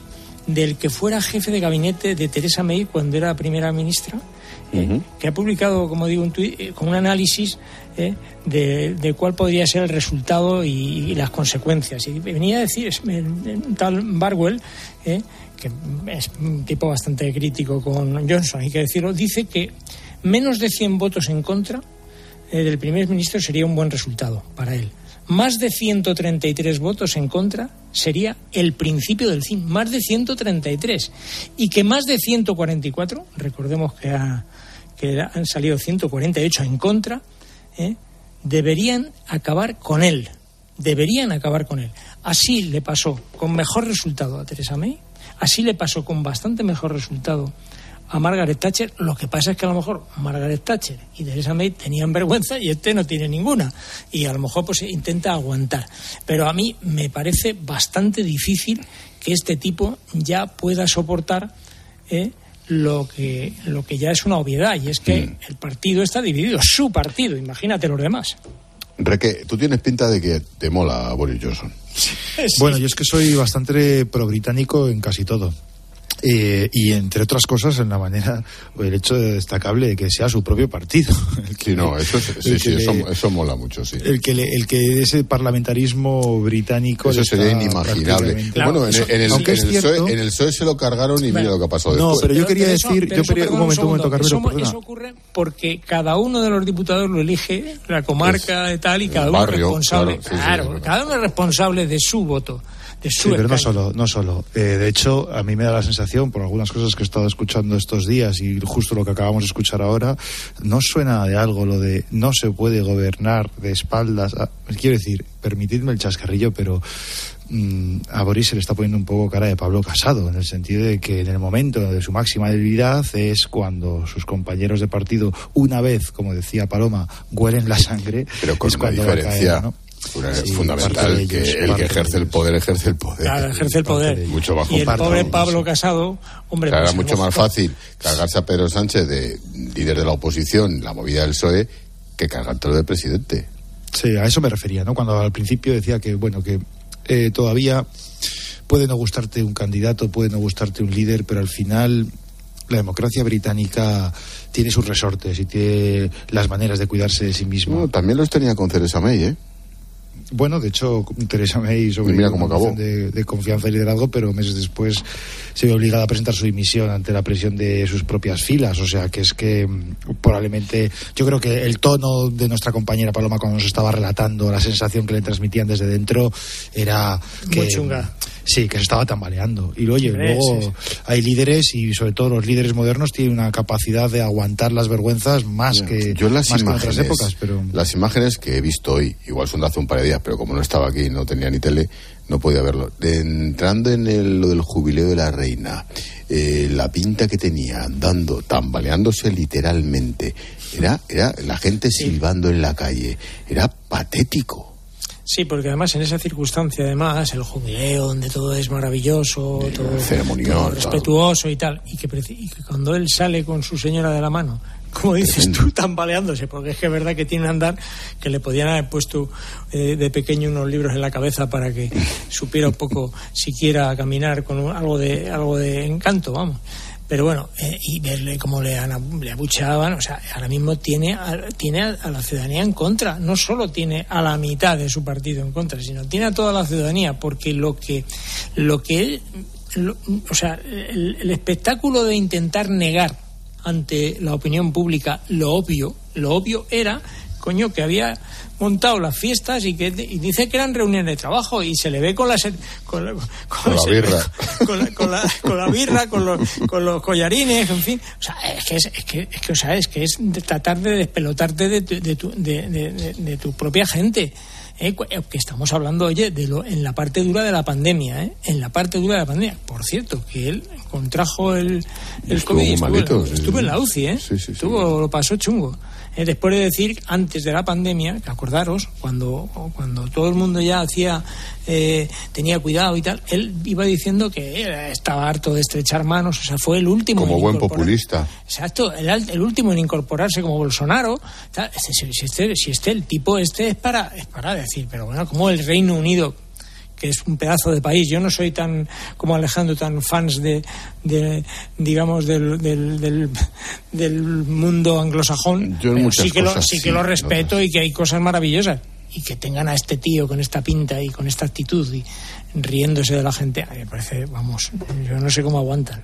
del que fuera jefe de gabinete de Theresa May cuando era primera ministra, eh, uh-huh. que ha publicado, como digo, un tuit, eh, con un análisis eh, de, de cuál podría ser el resultado y, y las consecuencias. Y venía a decir, un tal Barwell, eh, que es un tipo bastante crítico con Johnson, hay que decirlo, dice que menos de cien votos en contra eh, del primer ministro sería un buen resultado para él. Más de ciento treinta y tres votos en contra sería el principio del fin, más de ciento treinta y tres. Y que más de ciento cuarenta y cuatro, recordemos que, ha, que han salido ciento cuarenta y ocho en contra, eh, deberían acabar con él. Deberían acabar con él. Así le pasó con mejor resultado a Theresa May, así le pasó con bastante mejor resultado a Margaret Thatcher. Lo que pasa es que a lo mejor Margaret Thatcher y Theresa May tenían vergüenza y este no tiene ninguna, y a lo mejor pues intenta aguantar. Pero a mí me parece bastante difícil que este tipo ya pueda soportar eh, lo que lo que ya es una obviedad, y es que mm. el partido está dividido, su partido, imagínate los demás. Reque, tú tienes pinta de que te mola Boris Johnson. Sí. Bueno, yo es que soy bastante pro-británico en casi todo. Eh, y entre otras cosas en la manera o el hecho destacable de que sea su propio partido. El que sí, no, eso, es, sí, sí, le, eso, eso mola mucho, sí. El que, le, el que ese parlamentarismo británico... Eso sería inimaginable. Claro, bueno, eso, en, el, en, el, en, el cierto, P S O E, en el P S O E se lo cargaron y bueno, mira lo que ha pasado no, después. No, pero yo quería pero decir... Eso, yo eso, quería, perdón, un momento, un momento, Carmelo, eso, perdona. eso ocurre porque cada uno de los diputados lo elige la comarca y tal, y cada uno barrio, es responsable... Claro, sí, claro sí, cada uno es responsable de su voto. De su sí, pero no solo, no solo. Eh, de hecho, a mí me da la sensación, por algunas cosas que he estado escuchando estos días y justo lo que acabamos de escuchar ahora, no suena de algo lo de no se puede gobernar de espaldas. A, quiero decir, permitidme el chascarrillo, pero mmm, a Boris se le está poniendo un poco cara de Pablo Casado, en el sentido de que en el momento de su máxima debilidad es cuando sus compañeros de partido, una vez, como decía Paloma, huelen la sangre, pero con es una cuando diferencia. Va a caer, ¿no? Sí, fundamental, que ellos, el que ejerce el poder ejerce el poder. Claro, ejerce el poder. Mucho bajo y el pobre Pablo Casado, hombre, claro, pues, era mucho no, más fácil cargarse a Pedro Sánchez de líder de la oposición, la movida del P S O E, que cargártelo de presidente. Sí, a eso me refería, ¿no? Cuando al principio decía que, bueno, que eh, todavía puede no gustarte un candidato, puede no gustarte un líder, pero al final la democracia británica tiene sus resortes y tiene las maneras de cuidarse de sí misma. No, también los tenía con Theresa May, ¿eh? Bueno, de hecho, Theresa May sobre mira cómo acabó. De, de confianza y liderazgo, pero meses después se ve obligada a presentar su dimisión ante la presión de sus propias filas. O sea, que es que probablemente, yo creo que el tono de nuestra compañera Paloma cuando nos estaba relatando la sensación que le transmitían desde dentro era que... Muy chunga. Sí, que se estaba tambaleando. Y oye, Hombre, luego sí, sí. hay líderes, y sobre todo los líderes modernos tienen una capacidad de aguantar las vergüenzas más, que, Yo las más imágenes, que en otras épocas. Pero... Las imágenes que he visto hoy, igual son de hace un par de días, pero como no estaba aquí, no tenía ni tele, no podía verlo. De, entrando en el, lo del jubileo de la reina, eh, la pinta que tenía, andando, tambaleándose literalmente, era, era la gente sí. silbando en la calle, era patético. Sí, porque además en esa circunstancia, además, el jubileo, donde todo es maravilloso, sí, todo, ceremonial, todo respetuoso y tal, y que, y que cuando él sale con su señora de la mano, como dices tú, tambaleándose, porque es que es verdad que tiene un andar que le podían haber puesto eh, de pequeño unos libros en la cabeza para que supiera un poco siquiera caminar con un, algo de algo de encanto, vamos. Pero bueno, eh, y verle cómo le, le abucheaban, o sea, ahora mismo tiene, a, tiene a la ciudadanía en contra. No solo tiene a la mitad de su partido en contra, sino tiene a toda la ciudadanía, porque lo que, lo que él, lo, o sea, el, el espectáculo de intentar negar ante la opinión pública lo obvio, lo obvio era, coño, que había montado las fiestas y que y dice que eran reuniones de trabajo, y se le ve con la con, la, con, con la birra con la, con la, con la birra con los, con los collarines, en fin, o sea, es que es, es que es que o sea, es que es de tratar de despelotarte de tu, de, tu, de, de, de, de tu propia gente. Eh, que estamos hablando, oye, de lo, en la parte dura de la pandemia, ¿eh? En la parte dura de la pandemia. Por cierto, que él contrajo el, el estuvo COVID y estuvo, malito, en, estuvo sí. en la U C I, ¿eh? Sí, sí, sí. Estuvo, lo pasó chungo. Eh, después de decir, antes de la pandemia, que acordaros, cuando, cuando todo el mundo ya hacía, eh, tenía cuidado y tal, él iba diciendo que estaba harto de estrechar manos, o sea, fue el último. Como buen populista. Exacto, el, el último en incorporarse como Bolsonaro. Tal. Si, este, si este el tipo este es para, es para decir, pero bueno, como el Reino Unido, que es un pedazo de país. Yo no soy tan, como Alejandro, tan fans de, de digamos, del, del, del, del mundo anglosajón. Yo en muchas sí que cosas, lo, sí, sí que lo respeto no, y que hay cosas maravillosas. Y que tengan a este tío con esta pinta y con esta actitud y riéndose de la gente, a mí me parece, vamos, yo no sé cómo aguantan.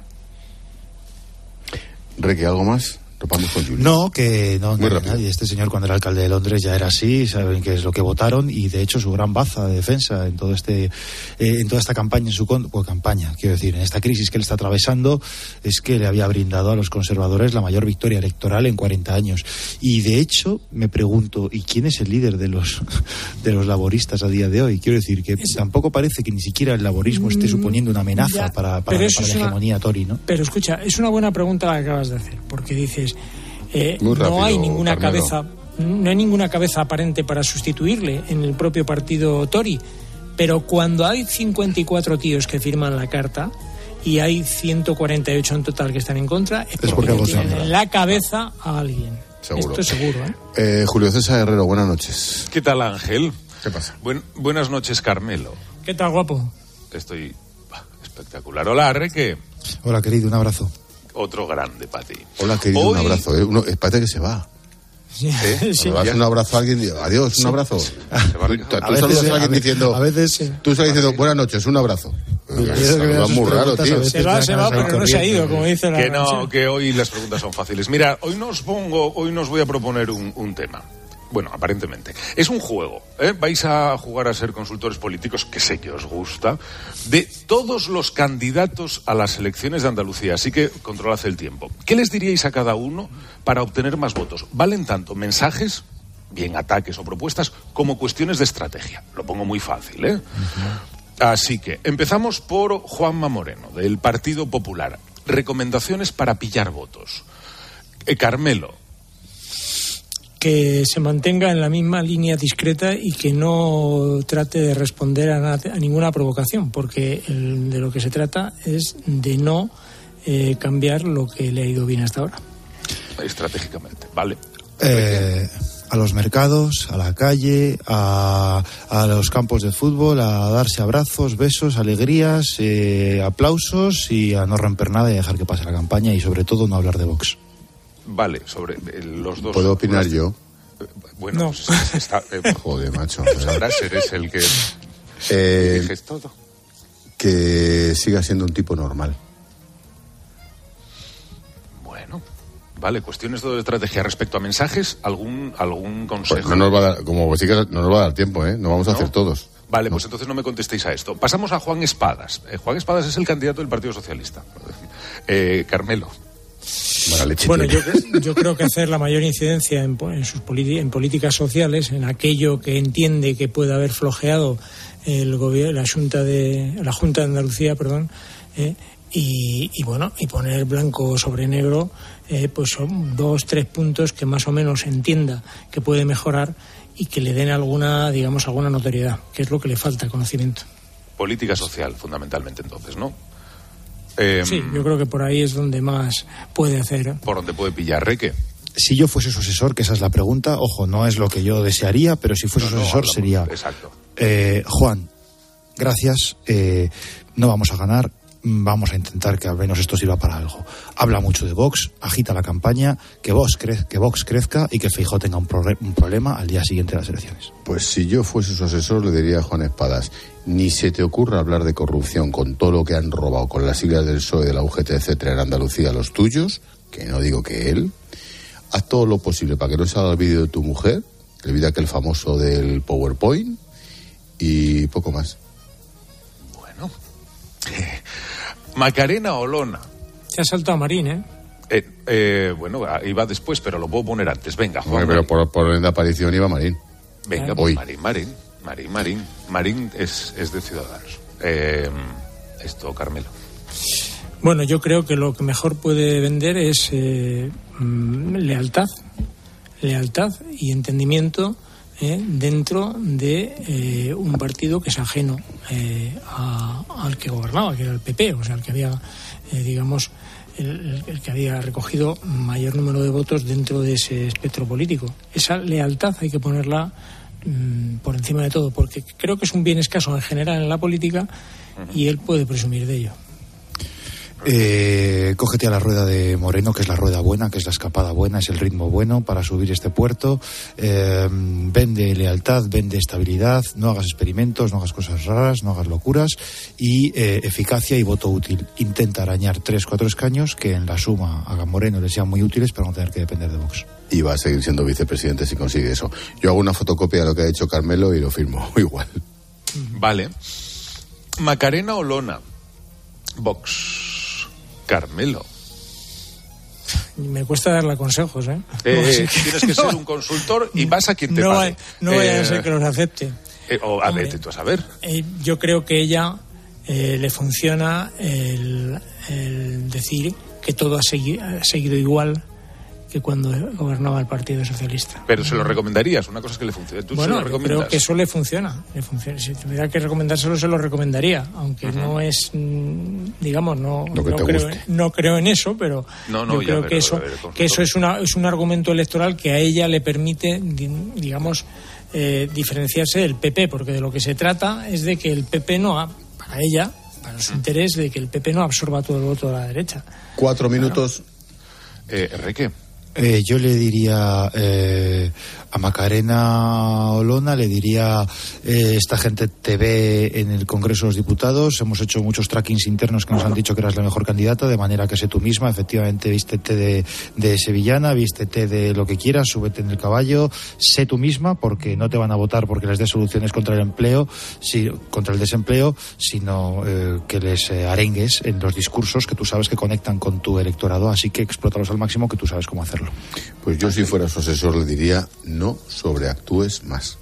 Reque, ¿algo más? No, que no engaña nadie. Este señor, cuando era alcalde de Londres, ya era así, saben qué es lo que votaron, y de hecho su gran baza de defensa en todo este, eh, en toda esta campaña, en su con, pues, campaña, quiero decir, en esta crisis que él está atravesando, es que le había brindado a los conservadores la mayor victoria electoral en cuarenta años. Y de hecho, me pregunto, ¿y quién es el líder de los de los laboristas a día de hoy? Quiero decir que es... tampoco parece que ni siquiera el laborismo esté suponiendo una amenaza ya, para, para, para la hegemonía una... Tory, ¿no? Pero escucha, es una buena pregunta la que acabas de hacer, porque dices Eh, rápido, no hay ninguna Carmelo. cabeza no hay ninguna cabeza aparente para sustituirle en el propio partido Tory, pero cuando hay cincuenta y cuatro tíos que firman la carta y hay ciento cuarenta y ocho en total que están en contra, es, es porque, porque tienen en la cabeza a alguien. Seguro. Esto es seguro, ¿eh? Eh, Julio César Herrero, buenas noches. ¿Qué tal, Ángel? ¿Qué pasa? Buen, buenas noches, Carmelo. ¿Qué tal, guapo? Estoy bah, espectacular. Hola, Reque. Hola, querido, un abrazo. Otro grande para ti. Hola, querido, Hoy... un abrazo. ¿eh? Uno, espérate que se va. Sí, ¿Eh? sí, vas un abrazo a alguien, adiós, sí. un abrazo. Sí. Tú, tú saludas a alguien diciendo, a veces, sí. tú estás diciendo, buenas noches, un abrazo. Es muy raro, tío. Se va, se va, pero no se ha ido, como dice la Que no, canción. Que hoy las preguntas son fáciles. Mira, hoy nos pongo, hoy nos voy a proponer un, un tema. Bueno, aparentemente. Es un juego, ¿eh? Vais a jugar a ser consultores políticos, que sé que os gusta, de todos los candidatos a las elecciones de Andalucía. Así que controlad el tiempo. ¿Qué les diríais a cada uno para obtener más votos? Valen tanto mensajes, bien ataques o propuestas, como cuestiones de estrategia. Lo pongo muy fácil, ¿eh? Uh-huh. Así que empezamos por Juanma Moreno, del Partido Popular. Recomendaciones para pillar votos. Eh, Carmelo. Que se mantenga en la misma línea discreta y que no trate de responder a, nada, a ninguna provocación, porque el, de lo que se trata es de no eh, cambiar lo que le ha ido bien hasta ahora. Estratégicamente, vale. Eh, a los mercados, a la calle, a, a los campos de fútbol, a darse abrazos, besos, alegrías, eh, aplausos, y a no romper nada y dejar que pase la campaña, y sobre todo no hablar de Vox. Vale, sobre los dos... ¿Puedo opinar los... yo? Bueno, no. pues está... Eh, Joder, macho. Sabrás, eres el que... Eh, dices todo. Que siga siendo un tipo normal. Bueno, vale, cuestiones de estrategia. Respecto a mensajes, ¿algún, algún consejo? Pues no nos va a dar, como sí que no nos va a dar tiempo, ¿eh? No vamos a ¿No? hacer todos. Vale, no. Pues entonces no me contestéis a esto. Pasamos a Juan Espadas. Eh, Juan Espadas es el candidato del Partido Socialista. Eh, Carmelo. Bueno, yo, yo creo que hacer la mayor incidencia en, en, sus politi- en políticas sociales, en aquello que entiende que puede haber flojeado el gobierno, la Junta de la Junta de Andalucía, perdón, eh, y, y bueno, y poner blanco sobre negro, eh, pues son dos, tres puntos que más o menos entienda que puede mejorar y que le den alguna, digamos, alguna notoriedad, que es lo que le falta, conocimiento. Política social, fundamentalmente, entonces, ¿no? Eh, sí, yo creo que por ahí es donde más puede hacer. ¿Por dónde puede pillar, Reque? Si yo fuese su asesor, que esa es la pregunta, ojo, no es lo que yo desearía, pero si fuese no, su asesor no, sería... Exacto. Eh, Juan, gracias, eh, no vamos a ganar, vamos a intentar que al menos esto sirva para algo. Habla mucho de Vox, agita la campaña, que Vox, cre- que Vox crezca y que Feijóo tenga un, pro- un problema al día siguiente de las elecciones. Pues si yo fuese su asesor, le diría a Juan Espadas, ni se te ocurra hablar de corrupción con todo lo que han robado con las siglas del P S O E, de la U G T, etcétera, en Andalucía, los tuyos, que no digo que él. Haz todo lo posible para que no salga el vídeo de tu mujer, el vídeo aquel famoso del PowerPoint, y poco más. Bueno. Macarena Olona. Se ha saltado a Marín, ¿eh? Eh, eh, bueno, iba después, pero lo puedo poner antes. Venga, Juan. Bueno, pero por, por orden de aparición iba Marín. Venga, eh. pues Marín, Marín. Marín, Marín. Marín es, es de Ciudadanos. Eh, esto, Carmelo. Bueno, yo creo que lo que mejor puede vender es eh, lealtad. Lealtad y entendimiento eh, dentro de eh, un partido que es ajeno eh, a, al que gobernaba, que era el P P, o sea, el que había, eh, digamos, el, el que había recogido mayor número de votos dentro de ese espectro político. Esa lealtad hay que ponerla mmm, por encima de todo, porque creo que es un bien escaso en general en la política y él puede presumir de ello. Eh, cógete a la rueda de Moreno, que es la rueda buena, que es la escapada buena, es el ritmo bueno para subir este puerto. Eh, vende lealtad, vende estabilidad, no hagas experimentos, no hagas cosas raras, no hagas locuras, y eh, eficacia y voto útil. Intenta arañar tres, cuatro escaños que en la suma a Moreno le sean muy útiles para no tener que depender de Vox. Y va a seguir siendo vicepresidente si consigue eso. Yo hago una fotocopia de lo que ha hecho Carmelo y lo firmo igual. Vale. Macarena Olona, Vox. Carmelo. Me cuesta darle consejos, ¿eh? eh que... Tienes que ser un consultor y vas a quien te no pague. Va, no eh, vaya a ser que los acepte. Eh, o a ver, tú a saber. Eh, yo creo que ella eh, le funciona el, el decir que todo ha seguido, ha seguido igual que cuando gobernaba el Partido Socialista. Pero se lo recomendarías, una cosa es que le funcione. ¿Tú bueno, se lo recomiendas? Creo que eso le funciona, le funciona. Si tuviera que recomendárselo, se lo recomendaría, aunque uh-huh. no es, digamos, no, no, creo, no creo en eso, pero no, no, yo ya, creo pero, que eso, ver, que eso es, una, es un argumento electoral que a ella le permite, digamos, eh, diferenciarse del P P, porque de lo que se trata es de que el P P no, ha, para ella, para su uh-huh. interés, de que el P P no absorba todo el voto de la derecha. Cuatro minutos. Claro. Eh, Enrique. Eh, yo le diría eh, a Macarena Olona, le diría eh, esta gente te ve en el Congreso de los Diputados, hemos hecho muchos trackings internos que nos han dicho que eras la mejor candidata, de manera que sé tú misma, efectivamente vístete de, de sevillana, vístete de lo que quieras, súbete en el caballo, sé tú misma, porque no te van a votar porque les dé soluciones contra el empleo, si, contra el desempleo, sino eh, que les eh, arengues en los discursos que tú sabes que conectan con tu electorado, así que explótalos al máximo, que tú sabes cómo hacerlo. Pues yo, si fuera su asesor, le diría no sobreactúes más.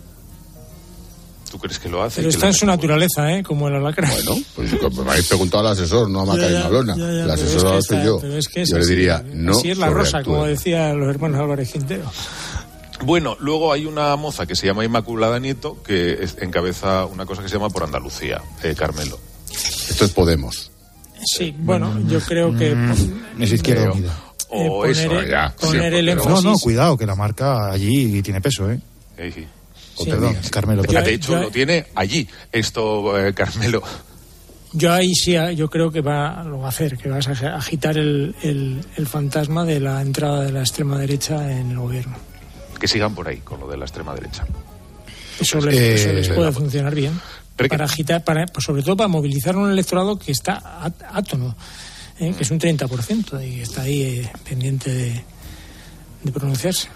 ¿Tú crees que lo hace? Pero está en su naturaleza, ¿eh? Como el alacrán. Bueno, pues me habéis preguntado al asesor, no a Macarena Olona. El asesor soy yo. Es que es yo así, le diría no así es la rosa, como más. decían los hermanos Álvarez Quintero. Bueno, luego hay una moza que se llama Inmaculada Nieto, que encabeza una cosa que se llama Por Andalucía, eh, Carmelo. Esto es Podemos. Sí, bueno, bueno yo creo que... Mm, es Izquierda Unida. Eh, o eso, poner, ya. Poner sí, el énfasis. No, no, cuidado, que la marca allí tiene peso, ¿eh? Sí, sí. Sí. Perdón, Carmelo. Ya, de hecho, ya, lo tiene allí, esto, eh, Carmelo. Yo ahí sí, yo creo que va, lo va a hacer, que vas a agitar el, el, el fantasma de la entrada de la extrema derecha en el gobierno. Que sigan por ahí con lo de la extrema derecha. Eso les, eh, eso les puede funcionar bien. Para agitar, para, pues sobre todo para movilizar un electorado que está átono. ¿Eh? Que es un treinta por ciento y está ahí eh, pendiente de, de pronunciarse.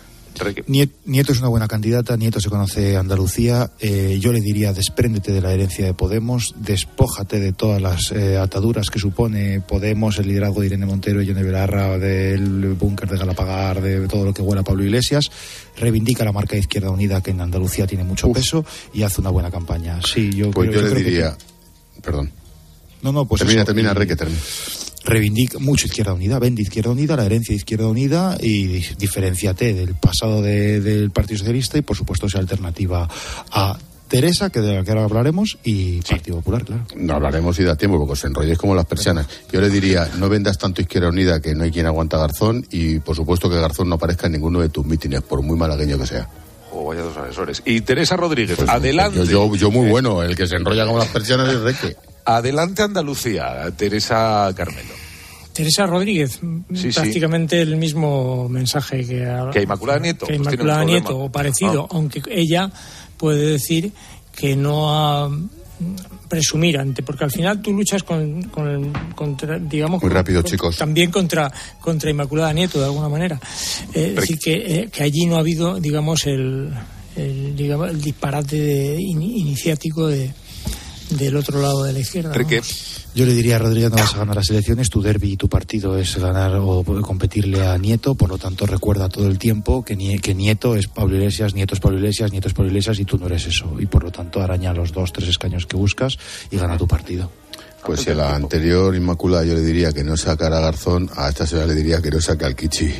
Nieto es una buena candidata, Nieto se conoce Andalucía, eh, yo le diría despréndete de la herencia de Podemos, despójate de todas las eh, ataduras que supone Podemos, el liderazgo de Irene Montero y Yone Belarra, del búnker de Galapagar, de todo lo que huele a Pablo Iglesias, reivindica la marca de Izquierda Unida, que en Andalucía tiene mucho Uf. peso, y hace una buena campaña. Sí, yo pues creo, yo, yo le creo diría, que... perdón. No, no, pues termina, eso, termina, y... Enrique, termina. Reivindica mucho Izquierda Unida, vende Izquierda Unida, la herencia de Izquierda Unida, y diferenciate del pasado de, del Partido Socialista y, por supuesto, esa alternativa a Teresa, que de la que ahora hablaremos, y sí. Partido Popular, claro. No hablaremos y da tiempo, porque os enrolléis como las persianas. Yo le diría, no vendas tanto Izquierda Unida, que no hay quien aguanta a Garzón, y, por supuesto, que Garzón no aparezca en ninguno de tus mítines, por muy malagueño que sea. Oh, vaya dos asesores. Y Teresa Rodríguez, pues, adelante. Yo, yo, yo muy bueno, el que se enrolla como las persianas es Reque. Adelante Andalucía, Teresa Carmelo. Teresa Rodríguez, sí, prácticamente sí. el mismo mensaje que a, que Inmaculada Nieto, que pues Inmaculada Nieto o parecido, ah. aunque ella puede decir que no ha presumir ante, porque al final tú luchas con, con el, contra, digamos, muy rápido, con, chicos, también contra contra Inmaculada Nieto de alguna manera, eh, es decir que, eh, que allí no ha habido, digamos, el, el digamos el disparate de, in, iniciático de del otro lado de la izquierda, ¿no? Yo le diría a Rodríguez, no vas a ganar las elecciones, tu derbi y tu partido es ganar o competirle a Nieto, por lo tanto recuerda todo el tiempo que, nie, que Nieto es Pablo Iglesias, Nieto es Pablo Iglesias, Nieto es Pablo Iglesias, y tú no eres eso, y por lo tanto araña los dos, tres escaños que buscas y gana tu partido. Pues si a la anterior Inmaculada yo le diría que no sacara a Garzón, a esta señora le diría que no saque al Kichi.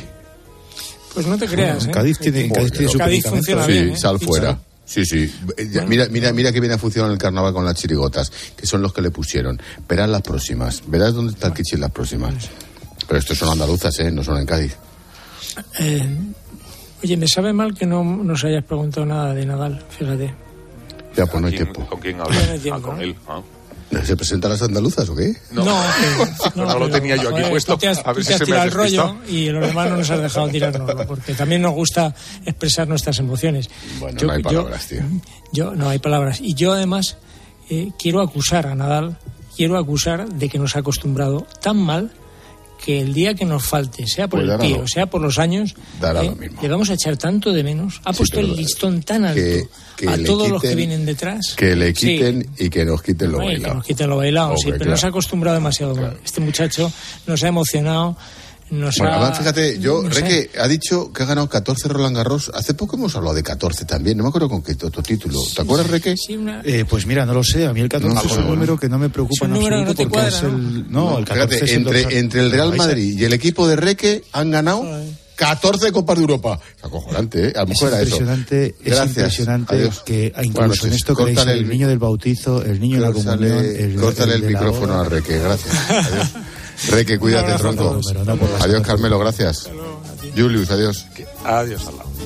Pues no te creas, ¿eh? Cádiz tiene, sí, Cádiz tiene su Cádiz funciona sí, bien, ¿eh? sal fuera. Sí, sí. Bueno, mira, mira, mira que viene a funcionar el carnaval con las chirigotas, que son los que le pusieron. Verás las próximas. Verás dónde está el Kichi en las próximas. Pero estos son andaluzas, ¿eh? No son en Cádiz. Eh, Oye, me sabe mal que no nos hayas preguntado nada de Nadal, fíjate. Ya, pues no hay tiempo. ¿Con quién hablas? No hay tiempo, ah, con ¿no? él. Ah. ¿Se presentan las andaluzas o qué? No, no, no, no lo tenía yo aquí joder, puesto. Tú te has, a ver tú te si has se me tirado ha el rollo despistado. y los demás no nos has dejado tirarnos, porque también nos gusta expresar nuestras emociones. Bueno, yo, no hay palabras, yo, tío. Yo, no hay palabras. Y yo además eh, quiero acusar a Nadal, quiero acusar de que nos ha acostumbrado tan mal que el día que nos falte, sea por Pues el tío, lo, sea por los años, dará eh, lo mismo. le vamos a echar tanto de menos. Ha Sí, puesto el listón tan alto que, que a todos quiten, los que vienen detrás. Que le quiten sí. y que nos quiten lo Ay, bailado. Que nos quiten lo bailado, Hombre, sí, pero claro. nos ha acostumbrado demasiado mal. Claro. Este muchacho nos ha emocionado. Nos Bueno, ha, además, fíjate, yo, no sé. Reque ha dicho que ha ganado catorce Roland Garros. Hace poco hemos hablado de catorce también, no me acuerdo con qué otro título. ¿Te acuerdas, Reque? Sí, una... eh, pues mira, no lo sé. A mí el catorce No, es un bueno. número que no me preocupa Es un en número absoluto que no te porque cuadra, es el... No, No, el catorce fíjate, es el entre, dorsal. entre el Real Vais a- Madrid y el equipo de Reque han ganado catorce Copas de Europa. Es acojonante, ¿eh? A lo Es mejor era eso. impresionante, es Gracias. impresionante Adiós. que incluso Buenas noches. en esto creéis Córtale el niño del bautizo, el niño de la Córtale, comunión, el, córtale el, el de la micrófono boda. a Reque, gracias. Adiós. Reque, cuídate, tronco. Pero no por las Adiós, cosas. Carmelo, gracias. Julius, adiós. Adiós, al lado.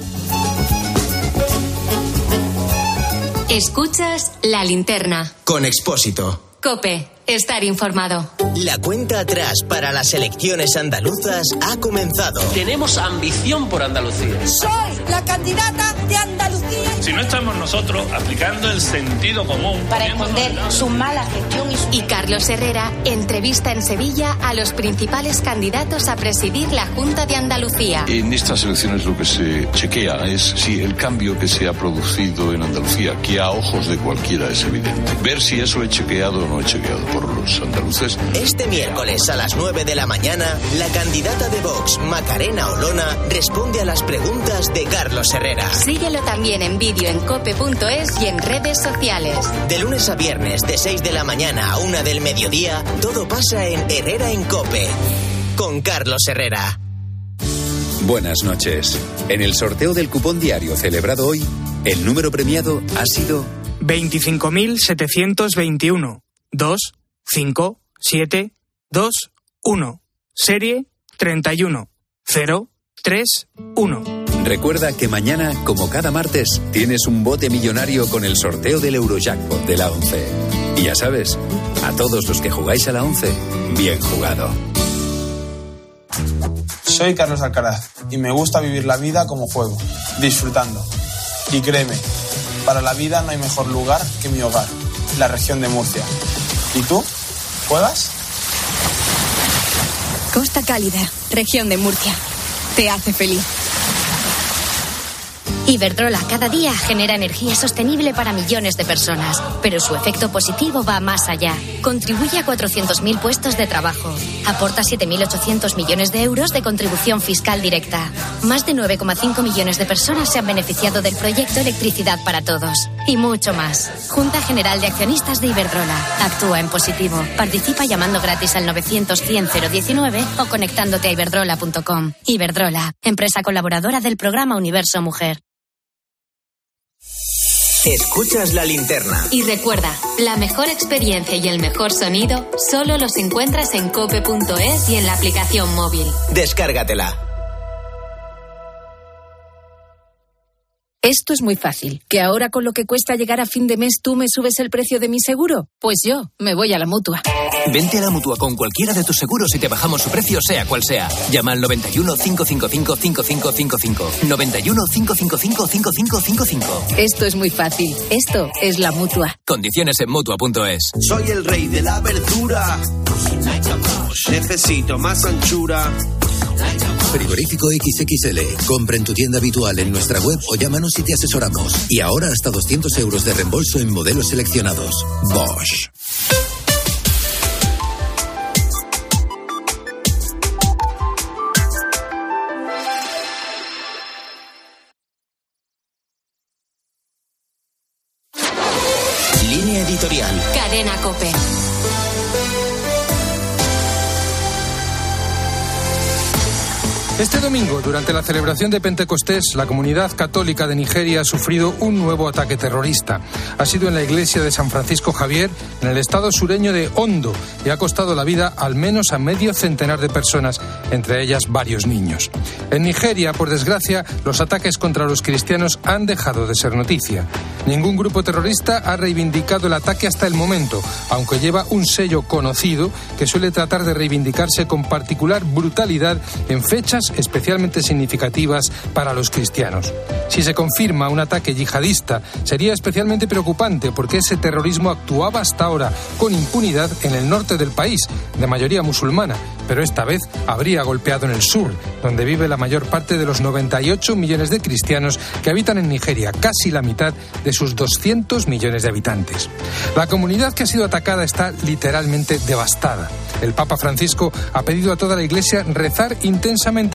Escuchas La Linterna. Con Expósito. COPE. Estar informado. La cuenta atrás para las elecciones andaluzas ha comenzado. Tenemos ambición por Andalucía. Soy la candidata de Andalucía. Si no estamos nosotros aplicando el sentido común Para esconder su mala gestión y su... Y Carlos Herrera entrevista en Sevilla a los principales candidatos a presidir la Junta de Andalucía. En estas elecciones lo que se chequea es si el cambio que se ha producido en Andalucía, que a ojos de cualquiera es evidente, ver si eso es chequeado o no es chequeado por los andaluces. Este miércoles a las nueve de la mañana, la candidata de Vox, Macarena Olona, responde a las preguntas de Carlos Herrera. Síguelo también en vídeo en cope punto es y en redes sociales. De lunes a viernes, de seis de la mañana a una del mediodía, todo pasa en Herrera en Cope. Con Carlos Herrera. Buenas noches. En el sorteo del cupón diario celebrado hoy, el número premiado ha sido veinticinco mil setecientos veintiuno. dos, cinco, siete, dos, uno. Serie treinta y uno, cero, tres, uno. Recuerda que mañana, como cada martes, tienes un bote millonario con el sorteo del Eurojackpot de la once. Y ya sabes, a todos los que jugáis a la once, bien jugado. Soy Carlos Alcaraz y me gusta vivir la vida como juego, disfrutando. Y créeme, para la vida no hay mejor lugar que mi hogar, la región de Murcia. ¿Y tú? ¿Juegas? Costa Cálida, región de Murcia. Te hace feliz. Iberdrola cada día genera energía sostenible para millones de personas, pero su efecto positivo va más allá. Contribuye a cuatrocientos mil puestos de trabajo. Aporta siete mil ochocientos millones de euros de contribución fiscal directa. Más de nueve coma cinco millones de personas se han beneficiado del proyecto Electricidad para Todos. Y mucho más. Junta General de Accionistas de Iberdrola. Actúa en positivo. Participa llamando gratis al novecientos cien cero diecinueve o conectándote a iberdrola punto com. Iberdrola, empresa colaboradora del programa Universo Mujer. Escuchas La Linterna. Y recuerda, la mejor experiencia y el mejor sonido solo los encuentras en cope punto es y en la aplicación móvil. Descárgatela. Esto es muy fácil. ¿Que ahora con lo que cuesta llegar a fin de mes tú me subes el precio de mi seguro? Pues yo me voy a la Mutua. Vente a la Mutua con cualquiera de tus seguros y te bajamos su precio sea cual sea. Llama al noventa y uno, cinco cinco cinco, cinco cinco cinco cinco. noventa y uno, cinco cinco cinco, cinco cinco cinco cinco. Esto es muy fácil. Esto es la Mutua. Condiciones en Mutua punto es. Soy el rey de la verdura. Necesito más anchura. Frigorífico equis equis ele. Compra en tu tienda habitual en nuestra web o llámanos y te asesoramos. Y ahora hasta doscientos euros de reembolso en modelos seleccionados. Bosch. Línea editorial. Cadena COPE. Este domingo, durante la celebración de Pentecostés, la comunidad católica de Nigeria ha sufrido un nuevo ataque terrorista. Ha sido en la iglesia de San Francisco Javier, en el estado sureño de Ondo, y ha costado la vida al menos a medio centenar de personas, entre ellas varios niños. En Nigeria, por desgracia, los ataques contra los cristianos han dejado de ser noticia. Ningún grupo terrorista ha reivindicado el ataque hasta el momento, aunque lleva un sello conocido que suele tratar de reivindicarse con particular brutalidad en fechas especialmente significativas para los cristianos. Si se confirma un ataque yihadista, sería especialmente preocupante porque ese terrorismo actuaba hasta ahora con impunidad en el norte del país, de mayoría musulmana, pero esta vez habría golpeado en el sur, donde vive la mayor parte de los noventa y ocho millones de cristianos que habitan en Nigeria, casi la mitad de sus doscientos millones de habitantes. La comunidad que ha sido atacada está literalmente devastada. El Papa Francisco ha pedido a toda la Iglesia rezar intensamente